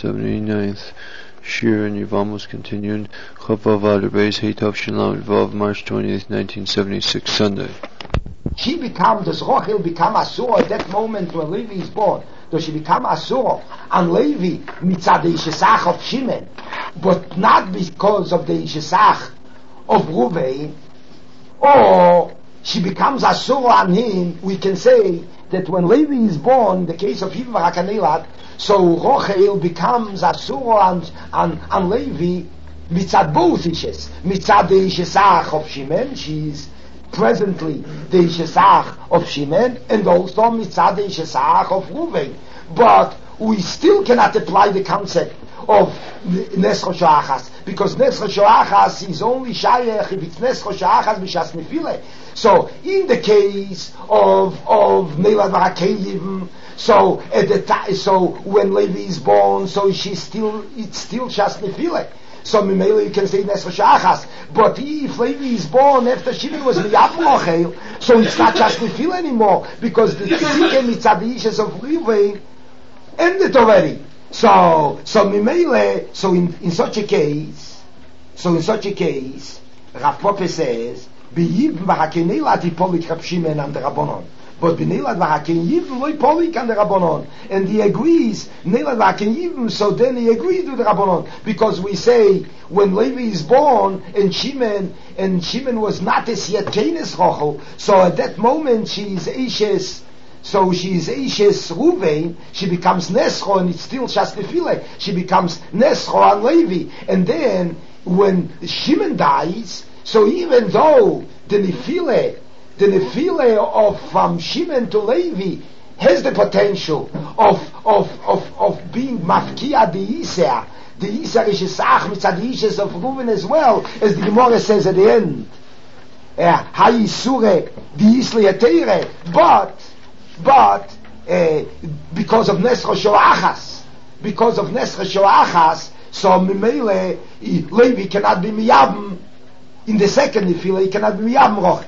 79th Shir and Yevamos continued. Chavav Adar Beis Heitav Shalom Vav, March 20th, 1976, Sunday. Does Rochel become Asur at that moment when Levi is born? Does she become Asur on Levi mitzad the Ishesach of Shimon, but not because of the Ishesach of Ruvain? Or she becomes Asur on him? We can say that when Levi is born, in the case of Yivim Hakanelat, so Rochel becomes Asur on Levi mitzad both Ishes. Mitzad the Ishesach of Shimon, she's presently the Ishesach of Shimon, and also mitzad the Ishesach of Ruvain. But we still cannot apply the concept of Nes Rosh Hashachas, because Nes Rosh Hashachas is only Shayach if it's Nes Rosh Hashachas b'shas Nefileh. So in the case of Neilad Varakei, so at the time, so when Levi is born, so it's still Shas Nefileh. So Mimele you can say Nes Rosh Hashachas. But if Levi is born after Shimon was Miyab Rochel, so it's not Shas Nefileh anymore, because the Tzike mitzad the Ishes of Ruvain ended already. So Mimele, so in such a case, Rav Pope says, B'yivim v'hakenei lati polik Rab Shimon and the Rabbanon. But b'neilad v'haken yivim loy polik and the Rabbanon. And he agrees, neilad v'haken yivim, so then he agrees with the Rabbanon. Because we say, when Levi is born, and Shimon was not as yet Kenes Rochel, so at that moment she is Eishes, so she is Eishes Ruvain, she becomes Nesro, and it's still Shas Nefileh, she becomes Nesro on Levi. And then, when Shimon dies, so even though the Nefileh of from Shimon to Levi has the potential of being Mafkia the Yisr Ishesach mitzad the Ishes of Reuven as well, as the Gemara says at the end. Hayisure the Yisli Yateire, but because of Nes Rosh Hashachas, so Mimele Levi cannot be Miyabim in the second Nefillah, he cannot be Miyabim Roch.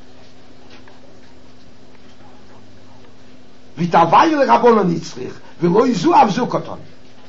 Vitavai le Rabbanon Nitzrich, v'lo yizu avzukoton.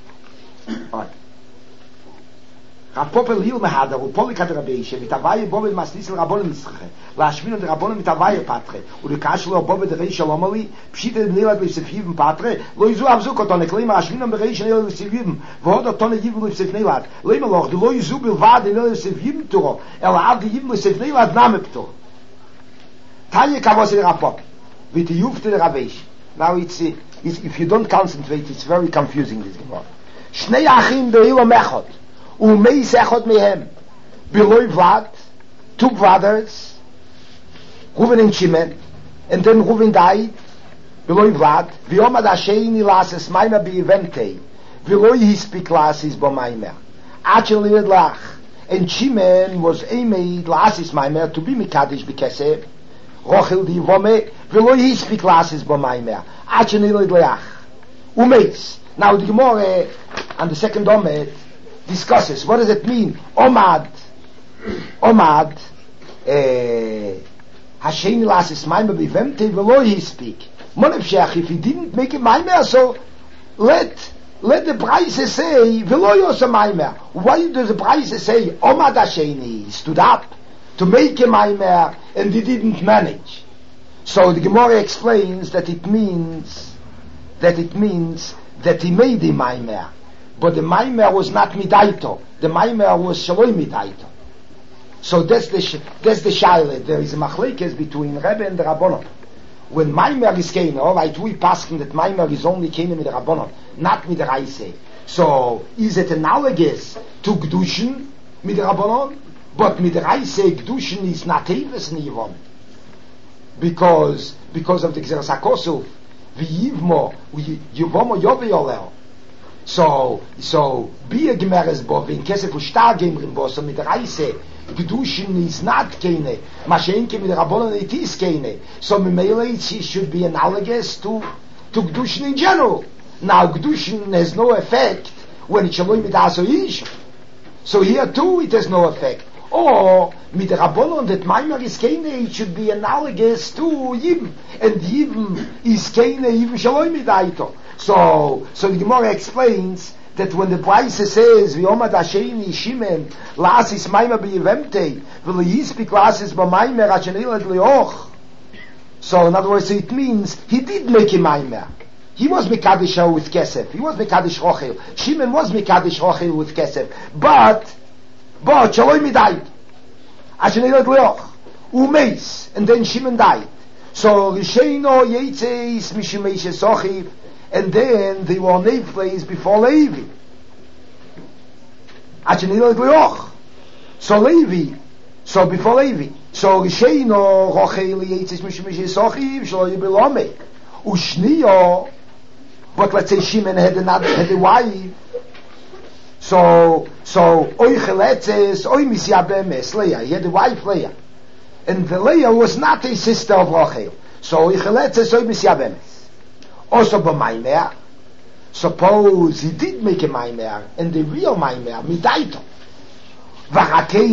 Rav Popel Hil Mehadar, u'polik ad Rabbi Yishe, vitavai bovid masnis le Rabbanon Nitzrich, la'ashmin od Rabbanon vitavai patre, u'likash lo bovid rei shalom ali, pshite b'nilad b'yisef yivim patre, lo yizu avzukoton, ekleima ashmin od rei shalom b'yisef yivim, v'hod oton yivim b'yisef nilad, leima loch, lo yizu bilvad nilad b'yisef yivim turo, ela ad yivim b'yisef nilad name ptur. Tanya kavos el Rav Popel, vitiyufte le Rabbi Yishe. Now it's if you don't concentrate, it's very confusing, this Gemara. Shnei achim be'ilo mechot, u'meis echot mehem, beloy Vlad, two brothers, Reuven and Shimon, and then Reuven died, beloy Vlad, v'yomad Hasheini lases maima be'eventei, v'loy hispik lasis bo maima, achel lired lach, and Shimon was made lasis maima to be mikadish b'kesef, Rochel di Vome, v'lo hispik lasis b'maymer, achen ilid leach, umeis. Now the Gemara on the second Omed discusses, what does it mean? Omad, Hashem lasis maymer b'vemte v'lo hispik. Monev sheach, if he didn't make a maymer, so let the Braise say, v'lo yos a maymer. Why does the Braise say, Omad Hashem stood up to make a maimer, and he didn't manage? So the Gemara explains that it means that he made the maimer, but the maimer was not midaito. The maimer was shaloi midaito. So that's the shaila. There is a machlekes between Rebbe and the Rabbanon. When maimer is kein, all right, we paskin that maimer is only kein with the Rabbanon, not with the Raise. So is it analogous to Gdushin with the Rabbanon? But mit Reise Gdushin is not Teves Nivon. Because of the Gzeras HaKosuf, v'yivmo, yivomo yovi oleo. So, be a Gemeres bo, v'in kesef u'shtar gemrin bo, so mit Reise Gdushin is not keine, Mashenke mit Rabbanon it is keine. So Mimele it should be analogous to Gdushin in general. Now Gdushin has no effect when it shaloi midaso ish. So here too it has no effect. Or mit der Rabbanon that Maimer is keine, it should be analogous to Yibim, and Yibim is keine Yibim shaloi midaito. So the Gemara explains that when the Braise says, V'yomad Hasheni Shimon, La'asis Maimah B'yevemtei, V'le'yispik La'asis B'maimah Hachenilad Le'och. So in other words, it means he did make a Maimah. He was Mekadosh with Kesef. He was Mekadosh Rochel. Shimon was Mekadosh Rochel with Kesef. But Shaloi Midai. Hachenilad Le'och. Umeis. And then Shimon died. So Risheino Yetzeis Mishumeish Sochiv. And then they were on a place before Levi. So Levi, so before Levi. So Risheino Rochel Yetzeis Mishumeish Sochiv Shlo Yibelome. Ushniyo, but let's say Shimon had a wife. So Oicheletzes Oy Misyabemes Leah. He had a wife Leah. And the Leah was not a sister of Rochel. So Oicheletzes Oy Misyabemes. Also b'maimer, suppose he did make a maimer, and the real maimer, midaito. V'rakei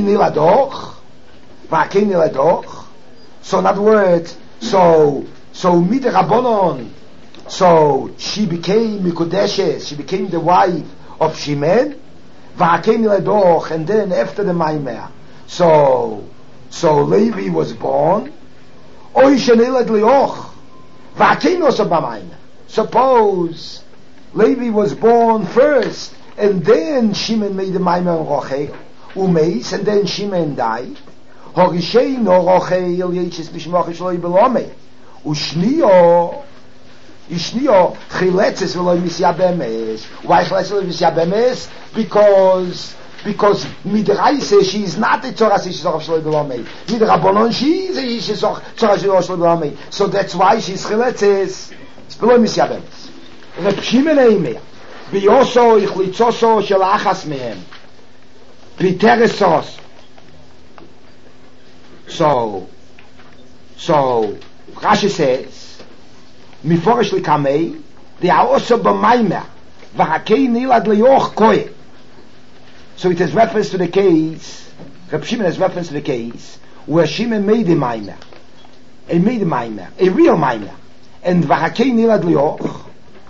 niladoch. So in other words, so midrabanon, so she became mikudeshes, she became the wife of Shimon, v'rakei niladoch, and then after the maimer, so Levi was born, oy shenilad lioch, v'rakei also b'maimer. Suppose Levi was born first, and then Shimon made the Maimah on Rochel, Umeis, and then Shimon died. Horisheino Rochel Yetzeis Mishumeish Shlo Yibelome. Ushniyo Chiletzes V'lo Misyabemes. Why Chiletzes V'lo Misyabemes? Because Midraise she is not a Tzorah Shlo Yibelome. Midrabanon she is a Tzorah Shlo Yibelome. So that's why she's Chiletzes. ולא מסייבנס. רב שמעון אומר, ביוסו יחליצוסו של אחס מהם, ביטרסוס. So Rashi says, מפורש לקמי, they are also במיימר, והקי נילד ליוך כוי. So it has reference to the case, Reb Shimon has reference to the case, where Shimon made a maimer. A real maimer. And v'hakei nilad lioch,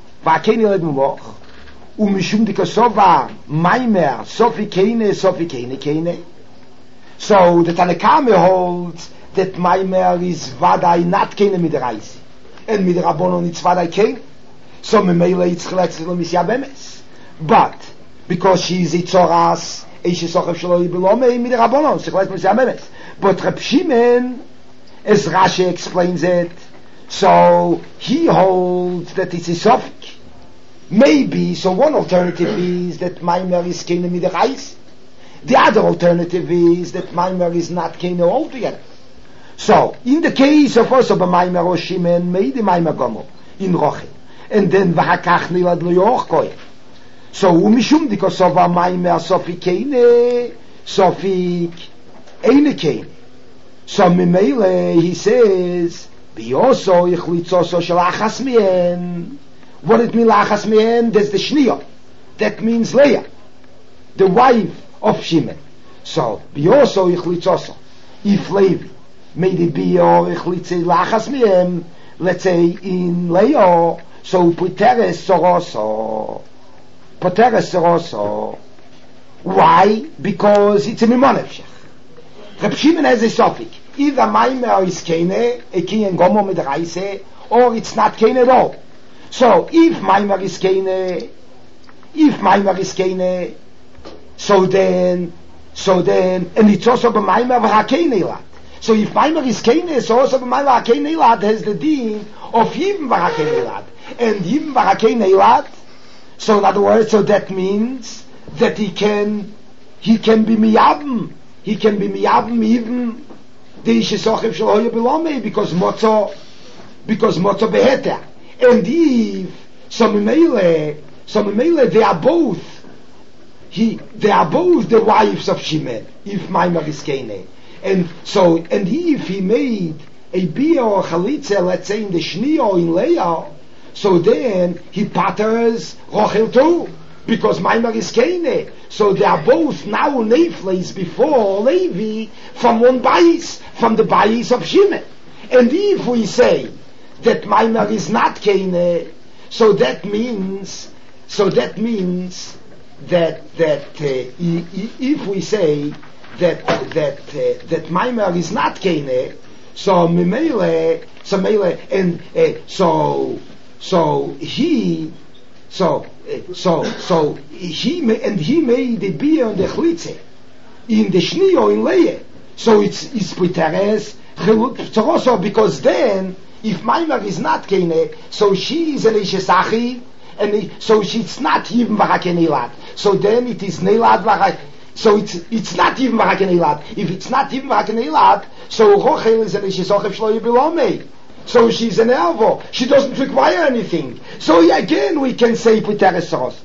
umishum dikosova maimer sofi keine. So the Tanakame holds that maimer is vadai not keine midraisi, and midrabonon it's vadai keine. So memele it's chiletzes lo misyabemes. But because she is itzoras, eish sochav shelo yibelome midrabonon chiletzes misyabemes. But Reb Shimon, as Rashi explains it, so he holds that it's a sofik. Maybe, so one alternative is that Maimer is Kena Midrais. The other alternative is that Maimer is not Kena altogether. So, in the case of also Maimer or Shimon, made the Maimer Gomo in Rochel. And then Vahakach Nilad Leoch Koy. So, Umishum Dikosova Maimer Sofik Kene, Sofik Eine Kene. So, Mimele, he says, Biyoso Yichlitzoso Shel Achas Mien. What it means Achas Mien? There's the Shniya. That means Leah, the wife of Shimon. So Biyoso Yichlitzoso. If Levi made it Biyo Yichlitze Achas Mien, let's say in Leah, so Poteres Soroso. Why? Because it's a Mimonevshech. Reb Shimon has a suffix. Either Maimer is Kene, a Ki and Gomo Midraise, or it's not Kene at all. So, if Maimer is Kene, so then, and it's also B'Maimer V'Hakene Ilat. So if Maimer is Kene, so also B'Maimer V'Hakene Ilat has the deen of Yivim V'Hakene Ilat. And Yivim V'Hakene Ilat, so in other words, so that means that he can be Miyabim even the Ishisochiv Shel Hoya Belome, because Motzo Beheter. And if so Mimele, they are both the wives of Shimon, if Maimer is Kene. And if he made a Bia or Chalitza, let's say in the Shni or in Leah, so then he patters Rochel too, because Maimer is Kene. So they are both now Neifles before Levi from one Bais, from the Bais of Shimon. And if we say that Maimer is not Kene, so that means if we say that Maimer is not Kene, so Mimele, and he made the beer on the Chlitze in the Shnio in Leie. So it's Piteres also, because then if Maimer is not Kene, so she is an Eshesachi, and so she's not even V'Hakenelat. So then it is Neilad V'Hak. So it's not even V'Hakenelat. If it's not even V'Hakenelat, so Rochel is an Eshesachi Shlo Yibilomei. So she's an Elvo. She doesn't require anything. So again we can say Piteres Soros.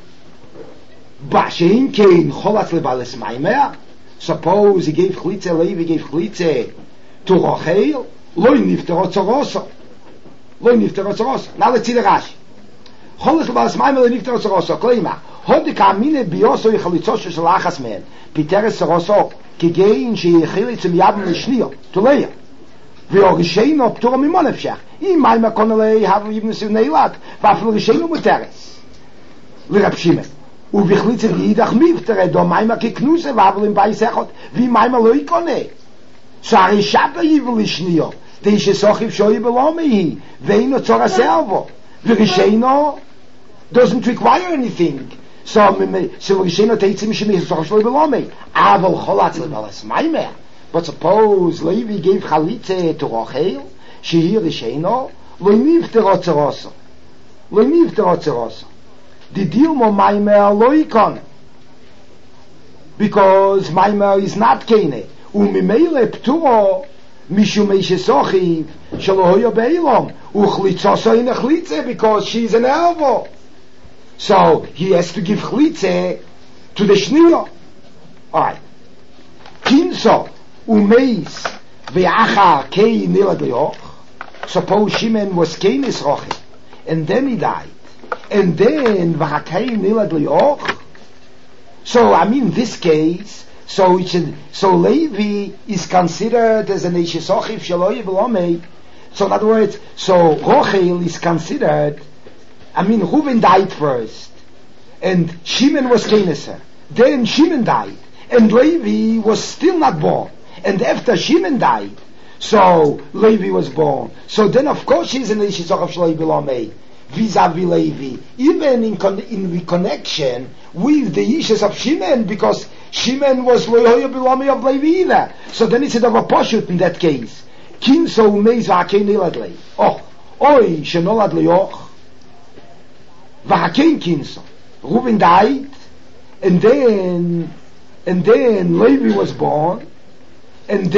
Bashein Kein Cholat Lebales Maimer. Suppose he gave Chlitze, Levi gave Chlitze to Rochel, Loi Nifterot Zoroso. Now let's see the Rashi. Cholet Lebales Maimer Loi Nifterot Zoroso. Kleima. Hodik Amine Bioso Yichalitzosho Shel Achas Men. Piteres Zoroso. Kigein Sheyichili Tzim Yavim Lishnio. To Leia. V'Orisheino Ptura Mimon Efshach. Im Maimer Konolei Havu Yivim Siv Neilat. V'Afil Risheino Muteres. L'Rab Shimon. ובכליצה יידח מבטרה דו מיימה ככנוסה ואבלים בייסחות ומיימה לא יקונה שהרי שבה יבל לשניו די שסוחיב שוי בלומי היא ואינו צור הסלבו ורישיינו doesn't require anything so רישיינו תייצים שמי סוחיב שוי בלומי אבל חולץ לבלס מיימה but suppose Levi gave חליצה to Rochel שהיא רישיינו לא נפטר צרוסו the Dilmo Maimer Loikon, because Maimer is not Kene. Umimele Pturo Mishumeshe Sochiv Shalohoyo Beilom Uchlitzoso in a Chlitze, because she is an Elvo. So he has to give Chlitze to the Shnio. Alright. Kinso Umeis Ve'achar Kei Nilad Leoch. Suppose Shimon was Kenes Roche, and then he died. And then V'Hakei Nilad Leoch. So I mean this case, so Levi is considered as an Eshesochiv Shelo Yivelomei. So in other words, so Rochel is considered. I mean Reuven died first, and Shimon was Keneser. Then Shimon died, and Levi was still not born. And after Shimon died, so Levi was born. So then of course she's an Eshesochiv Shelo Yivelomei. Vis-a-vis Levi, even in the connection with the issues of Shimon, because Shimon was Loyoyo Bilami of Levi either. So then it's a poshut in that case. Kinso umeiz v'hakein nilad lei. Oh, oi shenolad leyoch v'hakein kinso. Reuben died, and then Levi was born, and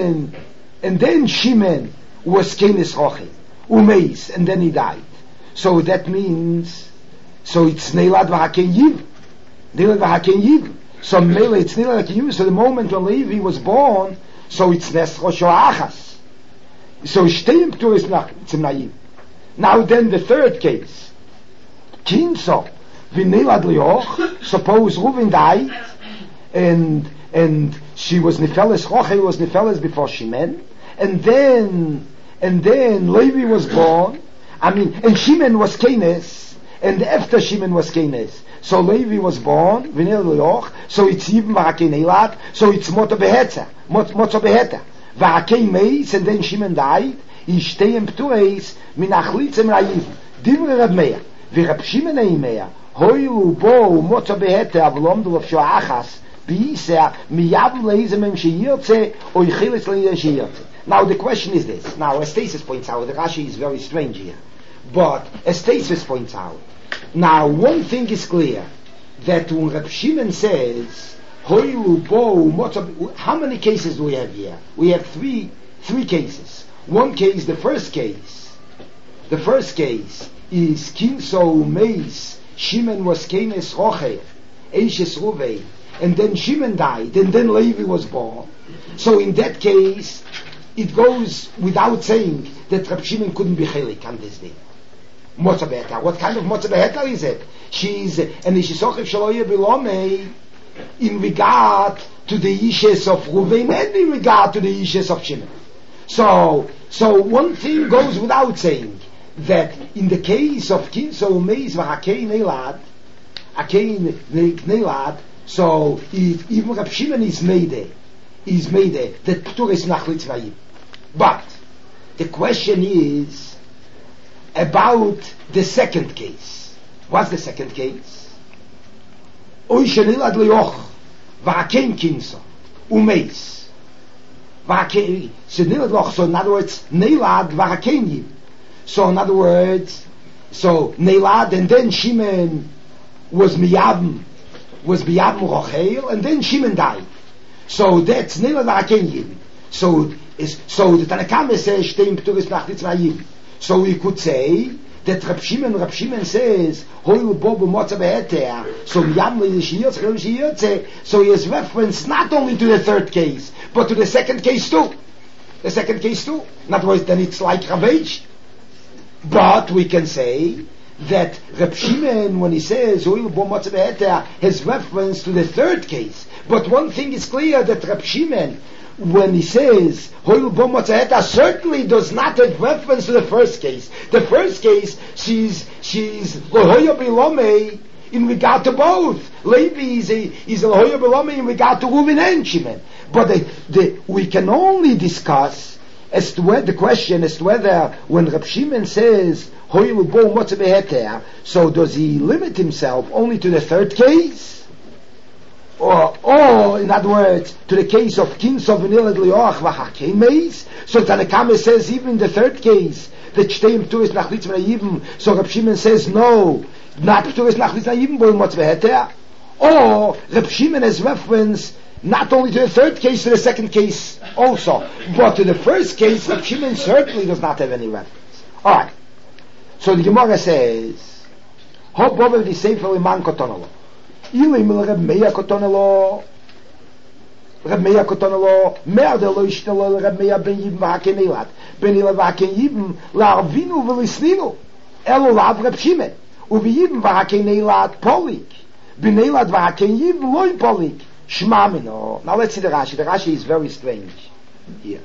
then Shimon was Kenes Rochel umeiz, and then he died. So that means, so it's Neilad V'Hakein Yiv. Neilad V'Hakein Yiv. So Mele, it's Neilad V'Hakein Yiv. So the moment when Levi was born, so it's Nes Rosho Achas. So Shteim P'tur is Tzim Nayiv. Now then the third case. Kinso V'Neilad Leoch. Suppose Reuven died, and she was Nefeles, Rochel was Nefeles before Shimon, and then Levi was born, and Shimon was Kenes, and after Shimon was Kenes, so Levi was born, so it's even V'Hakein, so it's Moto Beheta, V'Hakein Meis, and then Shimon died, Ishteim Ptureis, Min Achlitzem Rayiv, Divrei Rab Meir, V'Rab Shimon Eimeir, Hoyu Bo Moto Beheta, Avlom Dulav Shoachas, B'Yiseh, Miyav Leizemem Sheyirtze, Oichilis Leizem Sheyirtze. Now the question is this. Now Estasis points out, the Rashi is very strange here. But Estasis points out. Now one thing is clear, that when Reb Shimon says, how many cases do we have here? We have three cases. One case, the first case is Kinso Meis, Shimon was Kenes Rochel, Eishes Ruvei, and then Shimon died, and then Levi was born. So in that case, it goes without saying that Reb Shimon couldn't be chelik on this day. Motzah Beheta. What kind of Motzah Beheta is it? She's an Ishisochiv Shaloye Bilomei in regard to the issues of Reuven and in regard to the issues of Shimon. So one thing goes without saying, that in the case of Kinso Umeiz V'Hakein Elad, Akein Gnelad, so even Reb Shimon is made that Ptur is Nachlitz Vayim. But the question is about the second case. What's the second case? Oy Shenilad Leoch Va'akein Kinso Umeis Va'akein Shenilad Leoch, so in other words Nelad Va'akein Yim. So in other words, so Nelad and then Shimon was Miyavim Rochel, and then Shimon died. So that's Nelad Va'akein Yim. So the Tanakama says Shteim Pturis Nachlitz Vayim. So we could say that Reb Shimon says Hoil Bo B'Motza Be'eter. So Miyam Le'Yishiyotze, so he has reference not only to the third case, but to the second case too. In other words, then it's like Rav. But we can say that Reb Shimon, when he says Hoil Bo B'Motza Be'eter, has reference to the third case. But one thing is clear, that Reb Shimon, when he says Hoil Bo B'Motza Be'eter, certainly does not have reference to the first case. The first case, she's Lohoya Bilome in regard to both. Levi is a Lohoya Bilome in regard to Reuven and Shimon. But we can only discuss as to whether the question as to whether when Reb Shimon says Hoil Bo B'Motza Be'eter, so does he limit himself only to the third case? Or in other words, to the case of Kinsov and Ilad Leoch V'Hakein Meis. So Tanakama says even in the third case that Shteim Pturis Nachlitz Vayim. So Reb Shimon says no, not Pturis Nachlitz Vayim Bo B'Motza Be'eter. Or Reb Shimon has reference not only to the third case, to the second case also, but to the first case Reb Shimon certainly does not have any reference. Alright, so the Gemara says Ho Bovel Di Sefer Liman Kotonolo Ilim Reb Meir Kotonolo Mer de Lo Ishtelo Reb Meir Ben Yibim V'Hakein Eilat Ben Eilat V'Hakein Yibim La'arvinu V'Lisninu Elo Lav Reb Shimon U'V'Yibim V'Hakein Eilat Polik Ben Eilat V'Hakein Yibim Loi Polik Shma Mino. Now let's see the Rashi. The Rashi is very strange here.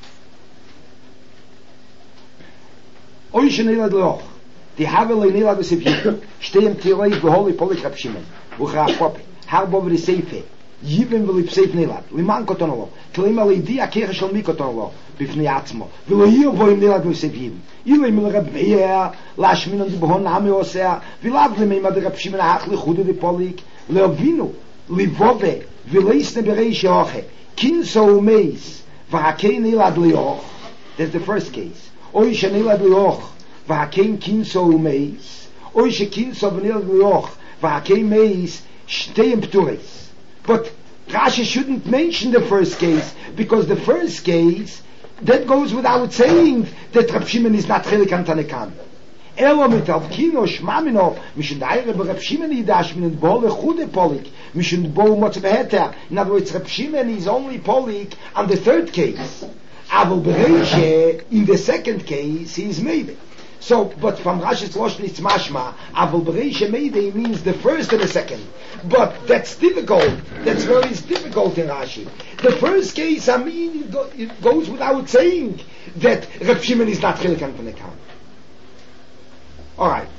Oy Shenilad Leoch Die Havel Leilad V'Sevim Shteim Tirei V'Holi Polik Reb Shimon U'Cha'achopi Har Bo V'Seife Yibim V'Lipseif Neilad Liman Kotonolo Klima Leidi Akir Shel Mi Kotonolo B'Fnei Atzmo V'Lohir Voim Neilad V'Sevim Ilim L'Reb Meir Lashmin on Dibhon Nami Osea V'Lav L'Meimad Reb Shimon Hach L'Chudu V'Polik Le'Ovinu Livove V'Leisne Berei Sheoche Kinso Umeis V'Hakein Neilad Leoch. That's the first case. Oy Shenilad Leoch V'Hakein Kinso Umeis Oy Shekinso V'Neilad Leoch V'Hakein Meis Shteim Pturis. But Rashi shouldn't mention the first case, because the first case, that goes without saying that Reb Shimon is not Chelik an Tanakam. Elo mitalkino shmamino mishun daire be Reb Shimon yidash min bo lechude polik mishun bo B'Motza Be'eter. In other words, Reb Shimon is only polik on the third case. Aval bereishe, in the second case, he is made. So, but from Rashi's Lashon it's mashma, Aval bereishe meidei means the first and the second. But that's difficult. That's very difficult in Rashi. The first case, I mean, it goes without saying that Reb Shimon is not Chelik an Tanakam. Alright.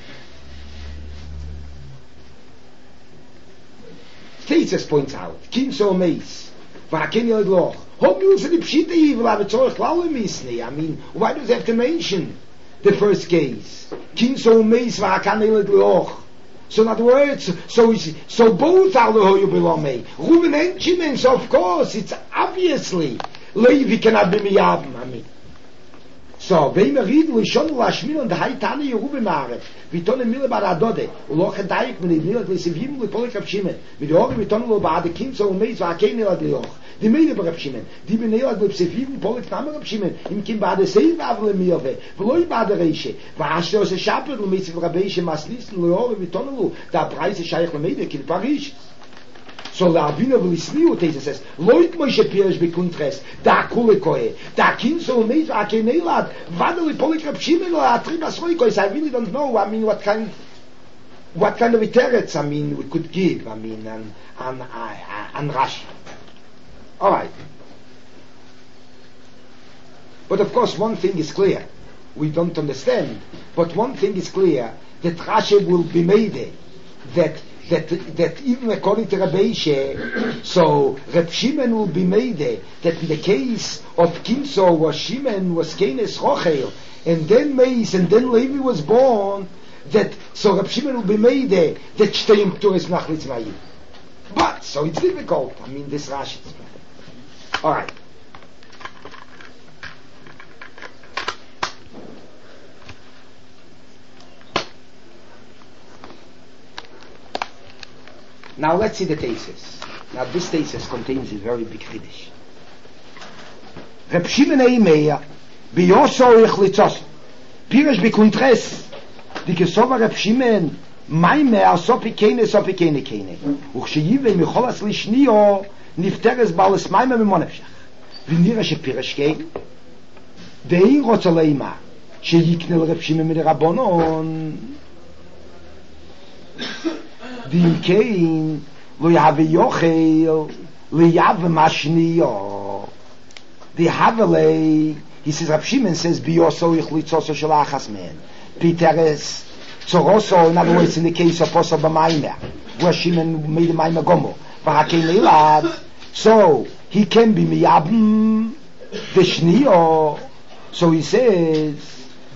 Tesis points out, Kinso Meis, V'Hakein Yelad Loch. Hope you said the Pshita evil, I mean, why does it have to mention the first case? Kinso Meis, V'Hakein Yelad Loch. So in other words, so both are Lohoyu Bilomei. Reuven and Shimon, so of course, it's obviously, Levi cannot be Miyavim, I mean. So, wenn wir reden, wir schon lashmin und der Haitane Yerube Mare, wir tonen Mille bar Adode, und loch daik mit Mille Lesevim und Polik Reb Shimon. Wir horen wir tonen lo ba de Kind so Meis war keine Lad Loch. Die Mille bar Reb Shimon, die Mille Reb Sevim Polik Name Reb Shimon, im Kim ba de Sein Avle Mirve, veloi ba de Reische. War so se Schapel mit Rabbeische Masnisten lo horen wir tonen lo, da Preise Scheich Meide in Paris. So la Avina V'Lisniu Tesis says, Loit Moshe Pirish Bekuntres, da Kulekoe, da Kinso Meis V'Hakein Eilat, Vadeli Polik Reb Shimon or Atribas Roikois. I really don't know, I mean, what kind of a teretz, I mean, we could give, I mean, on Rashi. Alright. But of course, one thing is clear. We don't understand, but one thing is clear, that Rashi will be made that even according to Rabbi Ishe, so Reb Shimon will be made that in the case of Kinso was Shimon was Kenes Rochel, and then Meis, and then Levi was born, that so Reb Shimon will be made that Shteim Pturis Machlitz Ma'id. But so it's difficult. I mean, this Rashi. All right. Now let's see the thesis. Now this thesis contains a very big chiddush. Reb Shimon Eimeya biyoso ichlitzoso pirish bikuitres dikesova Reb Shimon Maime asopi kene kene uchshiyive micholas lishnio nifteres balas maime memonefshach v'nira shepirish kein dein rotzaleima sheyiknel Reb Shimon midirabonon Dim kein lo yave yochel lo yave mashniyo the havele he says Reb Shimon says biyoso ichlitzoso shel achas men piteres tzoroso in other words in the case of Posel b'maymer where Shimon made the maymer gomo v'hakein leilad so he can be miyabim the shniyo so he says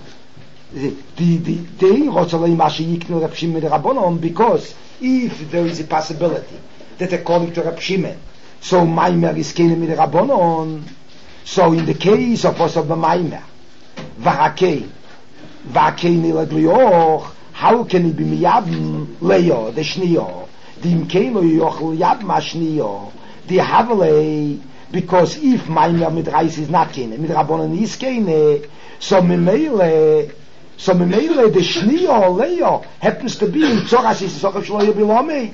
because if there is a possibility that according to Reb Shimon, so Maimer is Kenem mit Rabbonon, so in the case of Posel b'Maimer, V'hakein Ilad Lioch, how can he be Miyabim Leo, the Shniyo, Dim Kein Lo Yoch Liyab Ma Shniyo, the Havale, because if Maimer mit Reis is not Kenem, mit Rabbonon is Kenem, so Memele, the Shniyo Leo happens to be in Tzoras Yisroch Shlo Yebilome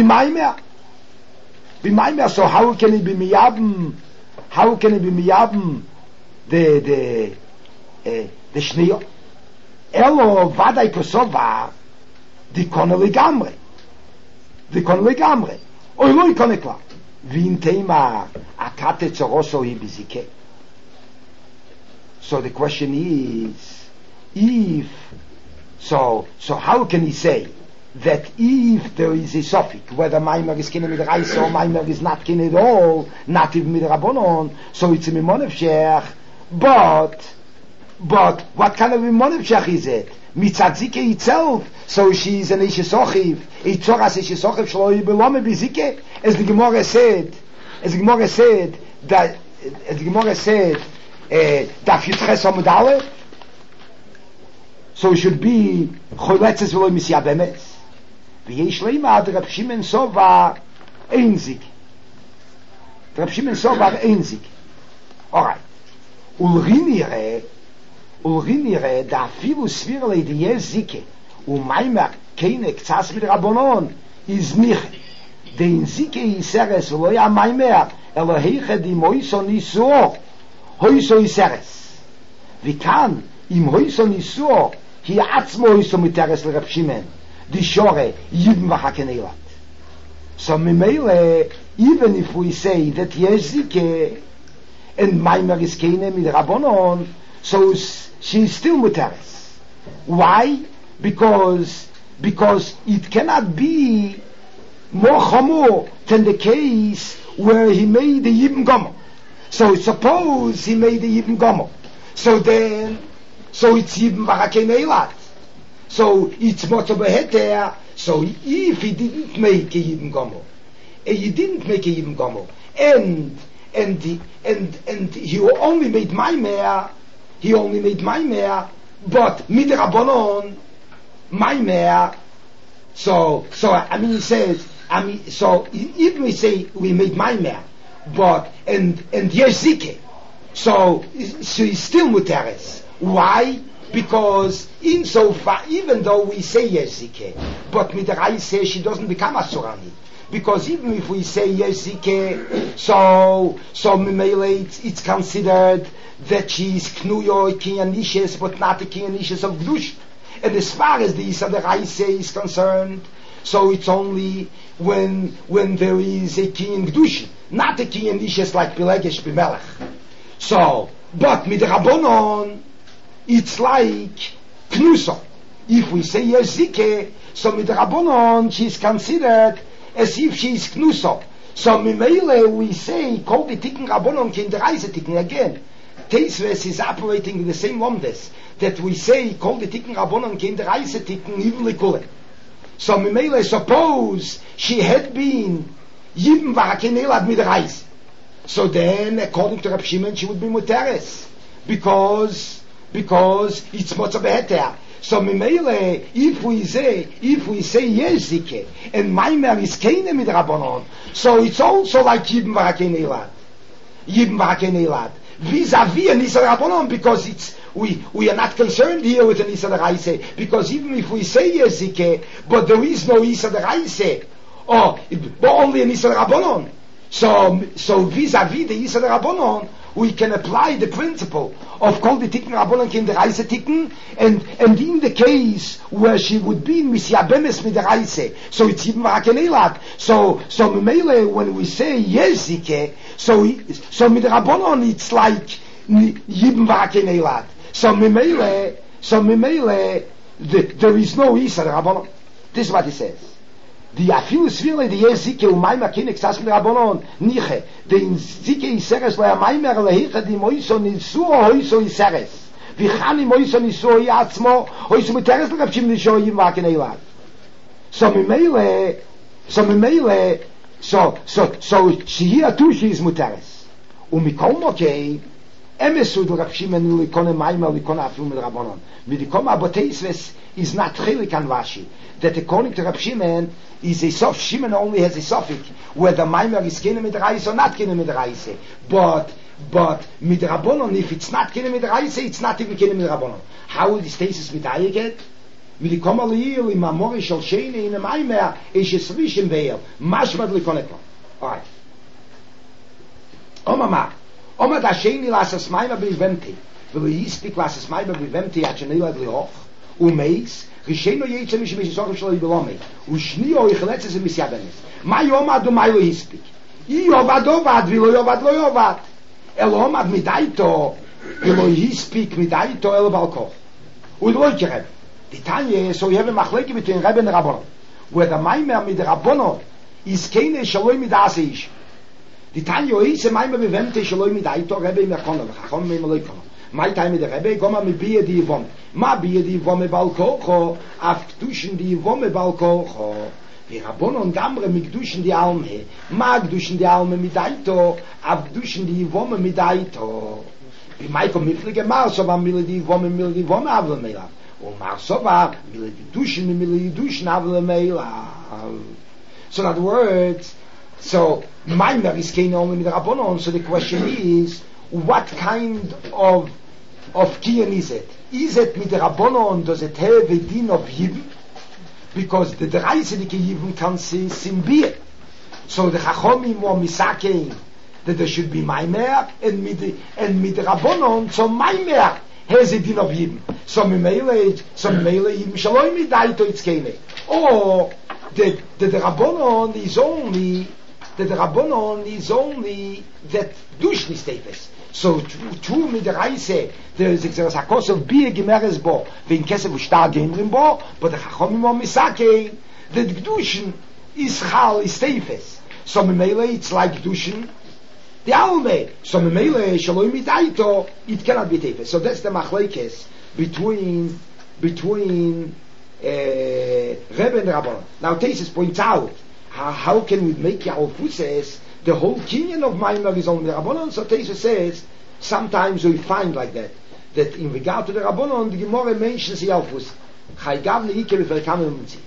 B'Maimer. So how can he be miyabim? How can he be miyabim the Shniyo? Elo Vaday Kosova Dikon Legamre Oy lo Ikon Ekla V'in Teima Akate Tzoroso Hi Bizike. So the question is, if so how can he say that if there is a suffix whether Maimer is Kenem mit Reis or Maimer is not Kenem at all, not even mit Rabbonon, so it's a Mimonevshech, but what kind of Mimonevshech is it? Mitzatzike itself, so she is an Ishesochiv, a Tzoras Ishesochiv Shlo Yibelome Bizike, as the Gemara said Daf Yitches Amud Aleph. So it should be Choletzes v'lo Misya Bemes. V'yesh leima the Reb Shimon Sovar Einzig. The Reb Shimon Sovar Einzig. All right. Ulrinire da afilu svirle di Yezike u'maymer keine ktsas mit Rabbonon is nicht. Den Zike Yiseres v'lo ya maymer elo heiche di moison iso hoiso Yiseres. V'kan im hoison iso he atzmo is mit Teres Reb Shimon the shore yibn v'hakenelat. So memele, even if we say that Yezike and Maimer is Kenem mit Rabbonon, so she is still with Teres. Why? Because it cannot be more chamor than the case where he made the Yibn Gomer. So suppose he made the Yibn Gomer, so it's Yibn V'Hakein Eilat. So it's Motzo Beheter. So if he didn't make a Yibn Gomer, and he only made Maimer, but Mid Rabbonon Maimer. So he says, so even we say we made Maimer, but and Yezike, so he's still Muteres. Why? Because insofar, even though we say Yezike, but Midarai says she doesn't become Asurani. Because even if we say Yezike, so Mimele, it's considered that she is Knuyo Kinyanishes, but not the Kinyanishes of Gdush. And as far as the Yisaderai is concerned, so it's only when there is a Kinyan Gdush, not a Kinyanishes like Pilegesh Bimelech. So, but Midrabonon, it's like Knuso. if we say yes zike, so mit Rabbanon she is considered as if she is knuso. So Mimele we say call the tikkun Rabbanon kin the reise tikkun again. Teisves is operating in the same lomdes that we say call the tikkun Rabbanon kin the reise tikkun even likule. So Mimele suppose she had been Yibn Varakenelad mit reise. So then, according to Reb Shimon, she would be muteres because it's motzah beheter. So Mimele, if we say yezike and Maimer is keine mit Rabbanon, so it's also like Yibn Varakenelad. Vis-a-vis an Isra Rabbanon, because we are not concerned here with an Isra Reise, because even if we say yezike, but there is no Isra Reise, but only an Isra Rabbanon. So vis-a-vis the Yisad Rabbanon, we can apply the principle of Kol the Tikkun Rabbanon Kin the Reise Tikkun, and in the case where she would be in Misyabemes with the Reise, so it's Yibn Varakenelad. So Mimele, when we say Yezike, so with the Rabbanon it's like Yibn Varakenelad. So Mimele, there is no Yisad Rabbanon. This is what he says. Die afilu swirle die zike maimer kinex das mit Rabbanon niche den zike iseres la maimer la hiche die moison in so hoiso iseres wie kann ich moison in so yatsmo hoiso mit teres la chim ni sho yim vakenelad so Mimele so she here too she is muteres mikom okay emesud la chim ni likone maimer likone afilu mit Rabbanon mit dikom aboteisves is not chilik an Rashi, that according to Reb Shimon is a sof. Shimon only has a suffix where the maimer is kine mit reise or not kine mit reise. But mit Rabbanon, if it's not kine mit reise, it's not even kine mit Rabbanon. How will this thesis mit Aye get? Mit die Komaliyil im Amori shal Sheine in a maimer is a svishin veil. Mashmad likonekon. Alright. Oma da Sheine las es maimer bivemti. Will he speak las es maimer bivemti at Shenilad lioch. Umeis risheno yitze mish sorg shlo ibelome u shnio ich letzes im syabenes ma yoma do mailo hispik I yovado vad vilo yovad lo yovat elom ad midaito vilo hispik midaito el balko u loikerem die tanje so yeve machleke mit den Rebbe und Rabbanon where the maimer mit Rabbanon is keine shloi midas is die tanje is maimer bevemte shloi midaito Rebbe im kono khachom im loikon my time mit der Rebbe gomma mit bie die vom ma bie die vom balko auf duschen die vom balko wir Rabbanon gamre mit duschen die alme mag duschen die alme mit daito auf duschen die vom mit daito wie mai kommt mit flige mal so war mir die vom aber mehr und mal so war mir die duschen aber mehr so in other words so my mother is came only with the Rabbanon. So the question is, what kind of kiyan is it? Is it mit der Rabbanon, does it have a din of Yibn? Because the dreißige Yibn can say Simbir. So the Chachomim were misakein that there should be Maimer, and mit the Rabbanon, so Maimer has a din of Yibn. So Mimele Yibn Shalom Midaito it's kene. Or the Rabbanon is only that Dushni status. So true mit der Reise, there is a course of beer gemeres bo, wenn Kesef u Star gemrim bo, but the Chachomim o misake, that Gdushin is Chal, is status. So Mimele it's like Gdushin, the Alme. So Mimele Shalom Midaito, it cannot be status. So that's the machlekes between Rebbe and Rabbanon. Now Tesis points out, how can we make Yahu says the whole kinyan of Maimer is only the Rabbanon? So Tesis says sometimes we find like that in regard to the Rabbanon the Gemara mentions Yahu Chai Gavne Ike Beferkamen Mutzi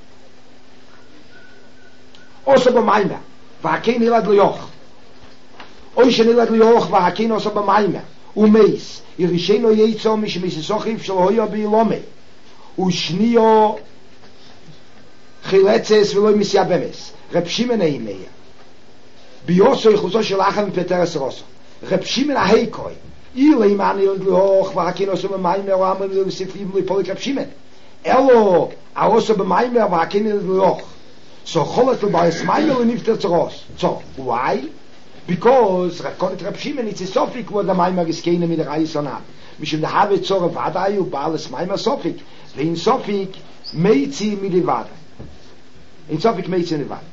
also b'Maimer v'hakein Elad L'yoch Oishen Elad L'yoch v'hakein also b'Maimer Umeis Yerisheno Yeitzo Mishimisochiv Shal Hoya B'Ilome Ushnio Chiletzes V'Loi Misyabemes Reb Shimon Eimeya Biyoso Yichuzo Shel Achem Peteres Rosso Reb Shimon Aheikoi Ilei Mani und L'hoch V'hakein also b'Maimer V'amar V'Sif Yibn L'Polik Reb Shimon Elo also b'Maimer V'hakein L'hoch so Cholet L'Bayis Maimer L'Nifter Tzros. So why? Because according to Reb Shimon it's a sofik where the Maimer is keine mit der Reis or not. Mishum the Have Tzor Vadai u Baalas Maimer sofik ואין סופיק מייצי מלבד. אין סופיק מייצי מלבד.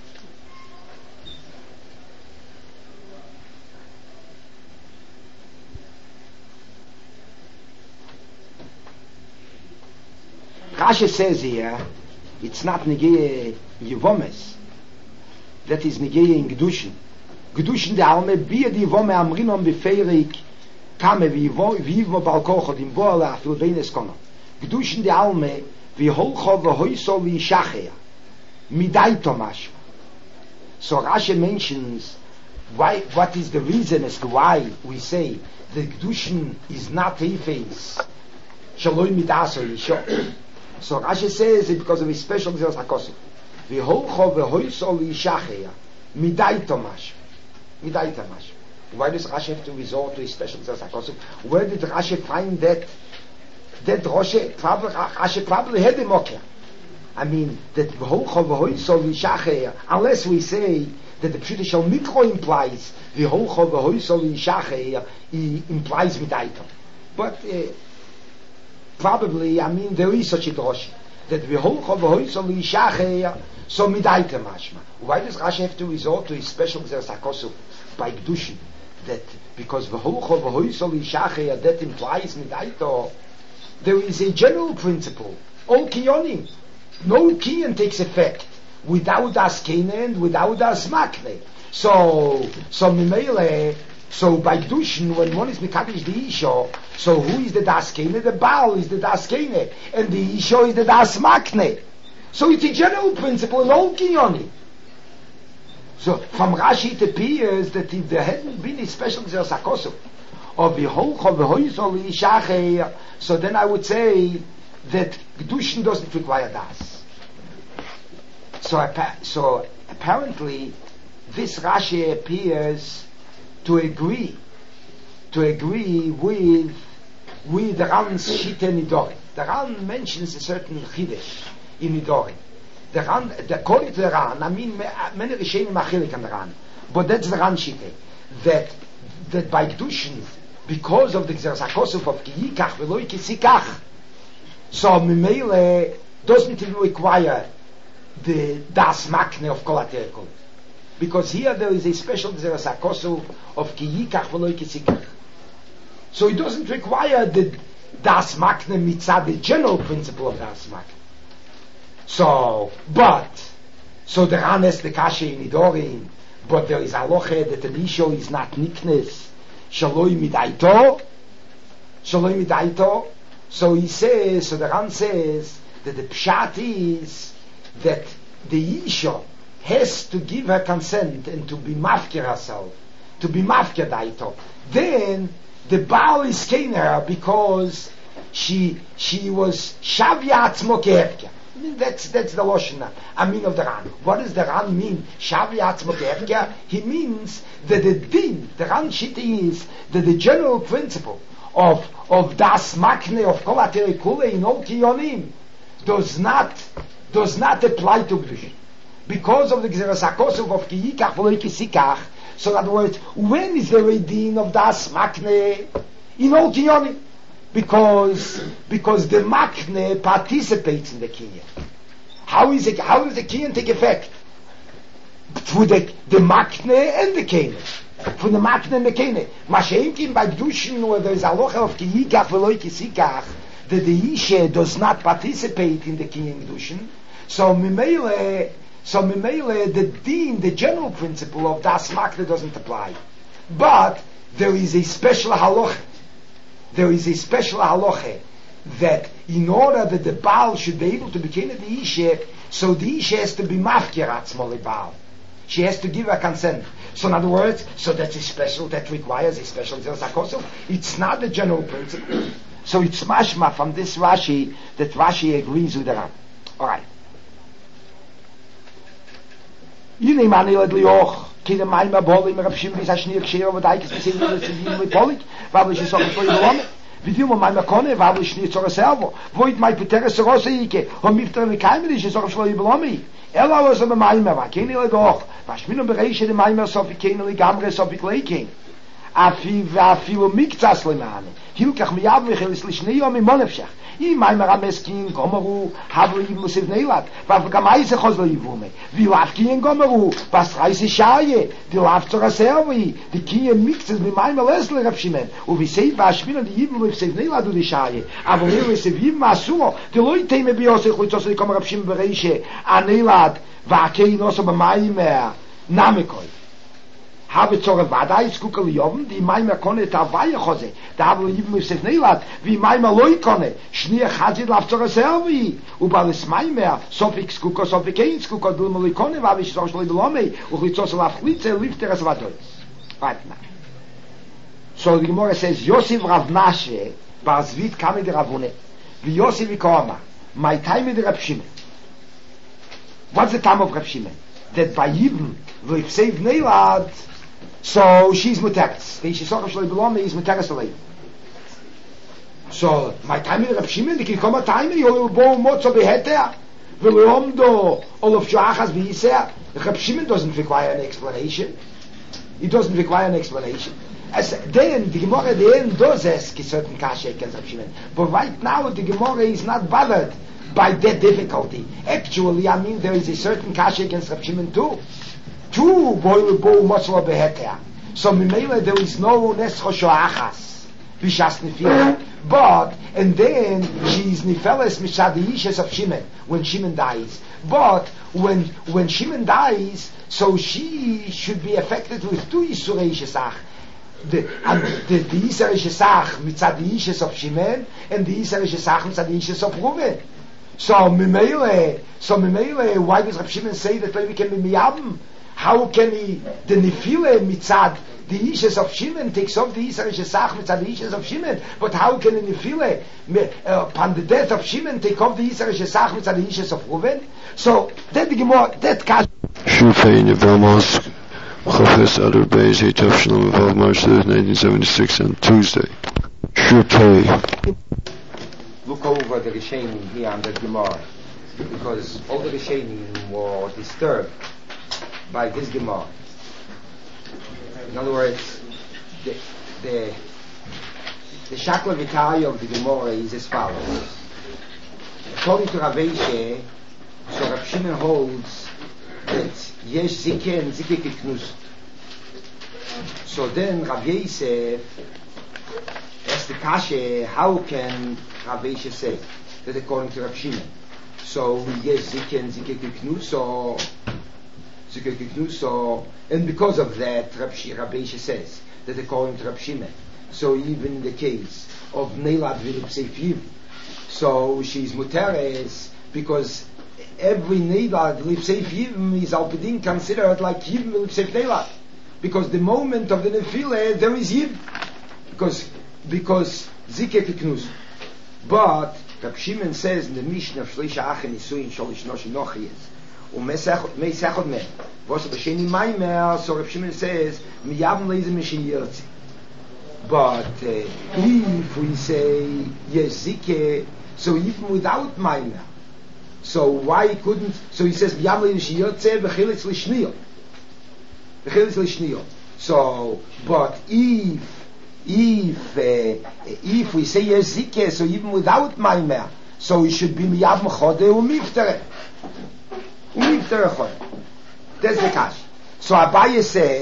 Rashi says here, it's not negeye Yevomes, that is negeye in Gedushin. Gedushin de Alme, bia di Yevome amrinom befeirik, kame v'yivmo balkochot im boala afil beines kono. Gedushin de Alme, v'holcho v'hoiso v'yishachea, midaito mashma. So Rashi mentions what is the reason as to why we say the Gedushin is not Efes, shaloi midaso yisho. So Rashi says it because of his special Gzeras HaKosov. V'holcho v'hoiso v'yishachea, midaito mashma. Midaito mashma. Why does Rashi have to resort to his special Gzeras HaKosov? Where did Rashi find that Rashi probably had a mocker? I mean, that v'holcho v'hoiso v'yishachea, unless we say that the Pshuta Shel Mikro implies v'holcho v'hoiso v'yishachea, implies midaito. But probably, I mean, there is such a drosha that v'holcho v'hoiso v'yishachea, so midaito mashma. Why does Rashi have to resort to his special Gzeras HaKosov by Kedushin? That because v'holcho v'hoiso v'yishachea, that implies midaito. There is a general principle. All kiyonim, no kiyon takes effect without das kene and without das makne. So mimele. So by Kedushin, when one is mekadosh the isha, so who is the das kene? The Baal is the das kene, and the isha is the das makne. So it's a general principle in all kiyonim. So from Rashi it appears that if there hadn't been a special Gzeras HaKosov of v'holcho v'hoiso v'yishachea, so then I would say that Kedushin doesn't require das. So apparently this Rashi appears to agree with the Ran's Shita Nidorim. The Ran mentions a certain Chidesh in Nidorim. According to the Ran, I mean, many Rishonim machilik on the Ran, but that's the Ran Shita, that by Kedushin, because of the Gzeras HaKosov of Ki Yikach v'lo Yikisikach, so Mimele doesn't even require the Das Makne of Kol HaTerkol. Because here there is a special Gzeras HaKosov of Ki Yikach v'lo Yikisikach. So it doesn't require the Das Makne mitzad, the general principle of Das Makne. So the Ran has the Kasha in Nidorim, but there is halacha that the Nisho is not Niknes, Shaloi midaito. So he says, so the Ran says that the pshat is that the Isha has to give her consent and to be mafkir herself, to be mafkir daito. Then the Baal is keiner because she was shavya atzmo kehefker. I mean, that's the Loshana. I mean of the Ran. What does the Ran mean? Shavya atzmo kehefker. He means that the din, the Ran shita is that the general principle of das makne of kol haterikule in all kiyonim does not apply to Kedushin. Because of the Gzeras HaKosov of Ki Yikach v'lo Yikisikach. So in other words, when is there a din of das makne in all kiyonim? Because the makne participates in the kinyan. How does the kinyan take effect? For the makne and the kinyan. For the makne and the kinyan. Mashenkin by Kedushin, where there is a locha of Ki Yikach v'lo Yikisikach, that the Isha does not participate in the kinyan Kedushin. So mimele, the din, the general principle of das makne doesn't apply. But there is a special halacha. There is a special halacha that in order that the Baal should be able to become the Isha, so the Isha has to be mafkir atzmo leBaal. She has to give her consent. So in other words, so that's a special, that requires a special Gzeras HaKosov. It's not the general principle. So it's mashma from this Rashi that Rashi agrees with the Ran. Alright. Yine mani led lioch kine maima bol im Rab Shimon is ashnir ksher und eikes bis in der Zivil mit Polik, weil ich so so übernommen. Wie viel man maima konne, weil ich nicht so selber. Wo ich mein Peter so rose ike, und mir der kein ist so so übernommen. Was am maima war kine led doch. Was mir noch bereiche de maima so wie kine gamre so wie gleiking. אפילו מקצת למענה. הילקח מיד וחילס לשני יום ממונפשך. אם מיימר המסקין גומרו, הבו יב מוסיף נילת, וגם אייסה חוז לא יבומה. וילאף קיין גומרו, בסרייסה שעיה, דילאף צור הסרבי, דקיין מקצת ממיימר לסל רב שמעון, ובסייף והשמינה דיבו ובסייף נילת ודי שעיה. אבל נילת סביב מעשו, דלוי תימה ביוסי חויצוס לקום רב שמעון ברישה, הנילת, והקיין עושה במיימר, נמקוי. habe zur Wadai skukel jom die meimer konne da weihe hose da habe ich mir sich neilat wie meimer loy konne schnie hat ich laf zur servi und alles meimer so fix skukel so fix skukel du mal konne war ich so schloi blome und ich so laf litze lifter as wat warte mal so die morge says Yosef Rav Nashe was wit kam der Ravone wie Yosef koma my time der Rabshim what's the time of Rabshim that by even we save neilat. So she's muteres. The Yishisach Shloi Belome is muteres alei. So my time in Reb Shimon, the come a time you bo motzo beheter. Velomdo all of Joachas behiser. Reb Shimon doesn't require an explanation. He doesn't require an explanation. As then the Gemara then does ask a certain kasha against Reb Shimon. But right now the Gemara is not bothered by that difficulty. Actually, I mean there is a certain kasha against Reb Shimon too. Two boy bo motzla beheter. So mimele there is no nescho shoachas. Vishas nifil. But and then she is nifeles mishadiyishes of Shimon when Shimon dies. But when Shimon dies, so she should be affected with two isurei shesach. The isurei shesach mitzadiyishes of Shimon and the isurei shesach mitzadiyishes of Reuven. So mimele, why does Reb Shimon say that we can be miyabim? How can he, the Nefile mitzad, the Ishes of Shimon takes off the Yisraelische Sach mitzad the Ishes of Shimon, but how can the Nefile, upon the death of Shimon, take off the Yisraelische Sach mitzad the Ishes of Reuven? So, that the Gemara, that cash. Shufei Nevelmos, Chafes Adar Beis, Hitov Shalom, Vav March 1976, on Tuesday. Shufei. Look over the Rishonim here on the Gemara, because all the Rishonim were disturbed by this Gemara. In other words, the Shakla Vitaya of the Gemara is as follows. According to Rav Eishe, so Rav Shimon holds that Yesh Zike and Zike Kiknus. So then Rav Yosef asked the Kasha, how can Rav Eishe say that according to Rav Shimon? So Yesh Zike and Zike Kiknus, so and because of that Rav Eishe says that according to Rav Shimon, so even in the case of Neilad Vilip Seif, so she's muteres because every Neilad Vilip Seif is alpidin considered like Yivim Vilip Seif Neilad, because the moment of the Nefile there is Yiv, because Zike Kiknus. But Rav Shimon says in the Mishnah of Shleisha Achen Nisuin Sholish Noshi Nochiyes Meisachot men. Was the Sheni Maimer? So Rav Shimon says, "Miyavim leize mishiyirtzi." But if we say Yezike, so even without Maimer, so why couldn't? So he says, "Miyavim leize mishiyirtzi v'chilitz lishniyot." V'chilitz lishniyot. So, but if we say Yezike, so even without Maimer, so it should be Miyavim chode u'miftere. That's the cash. So Abaye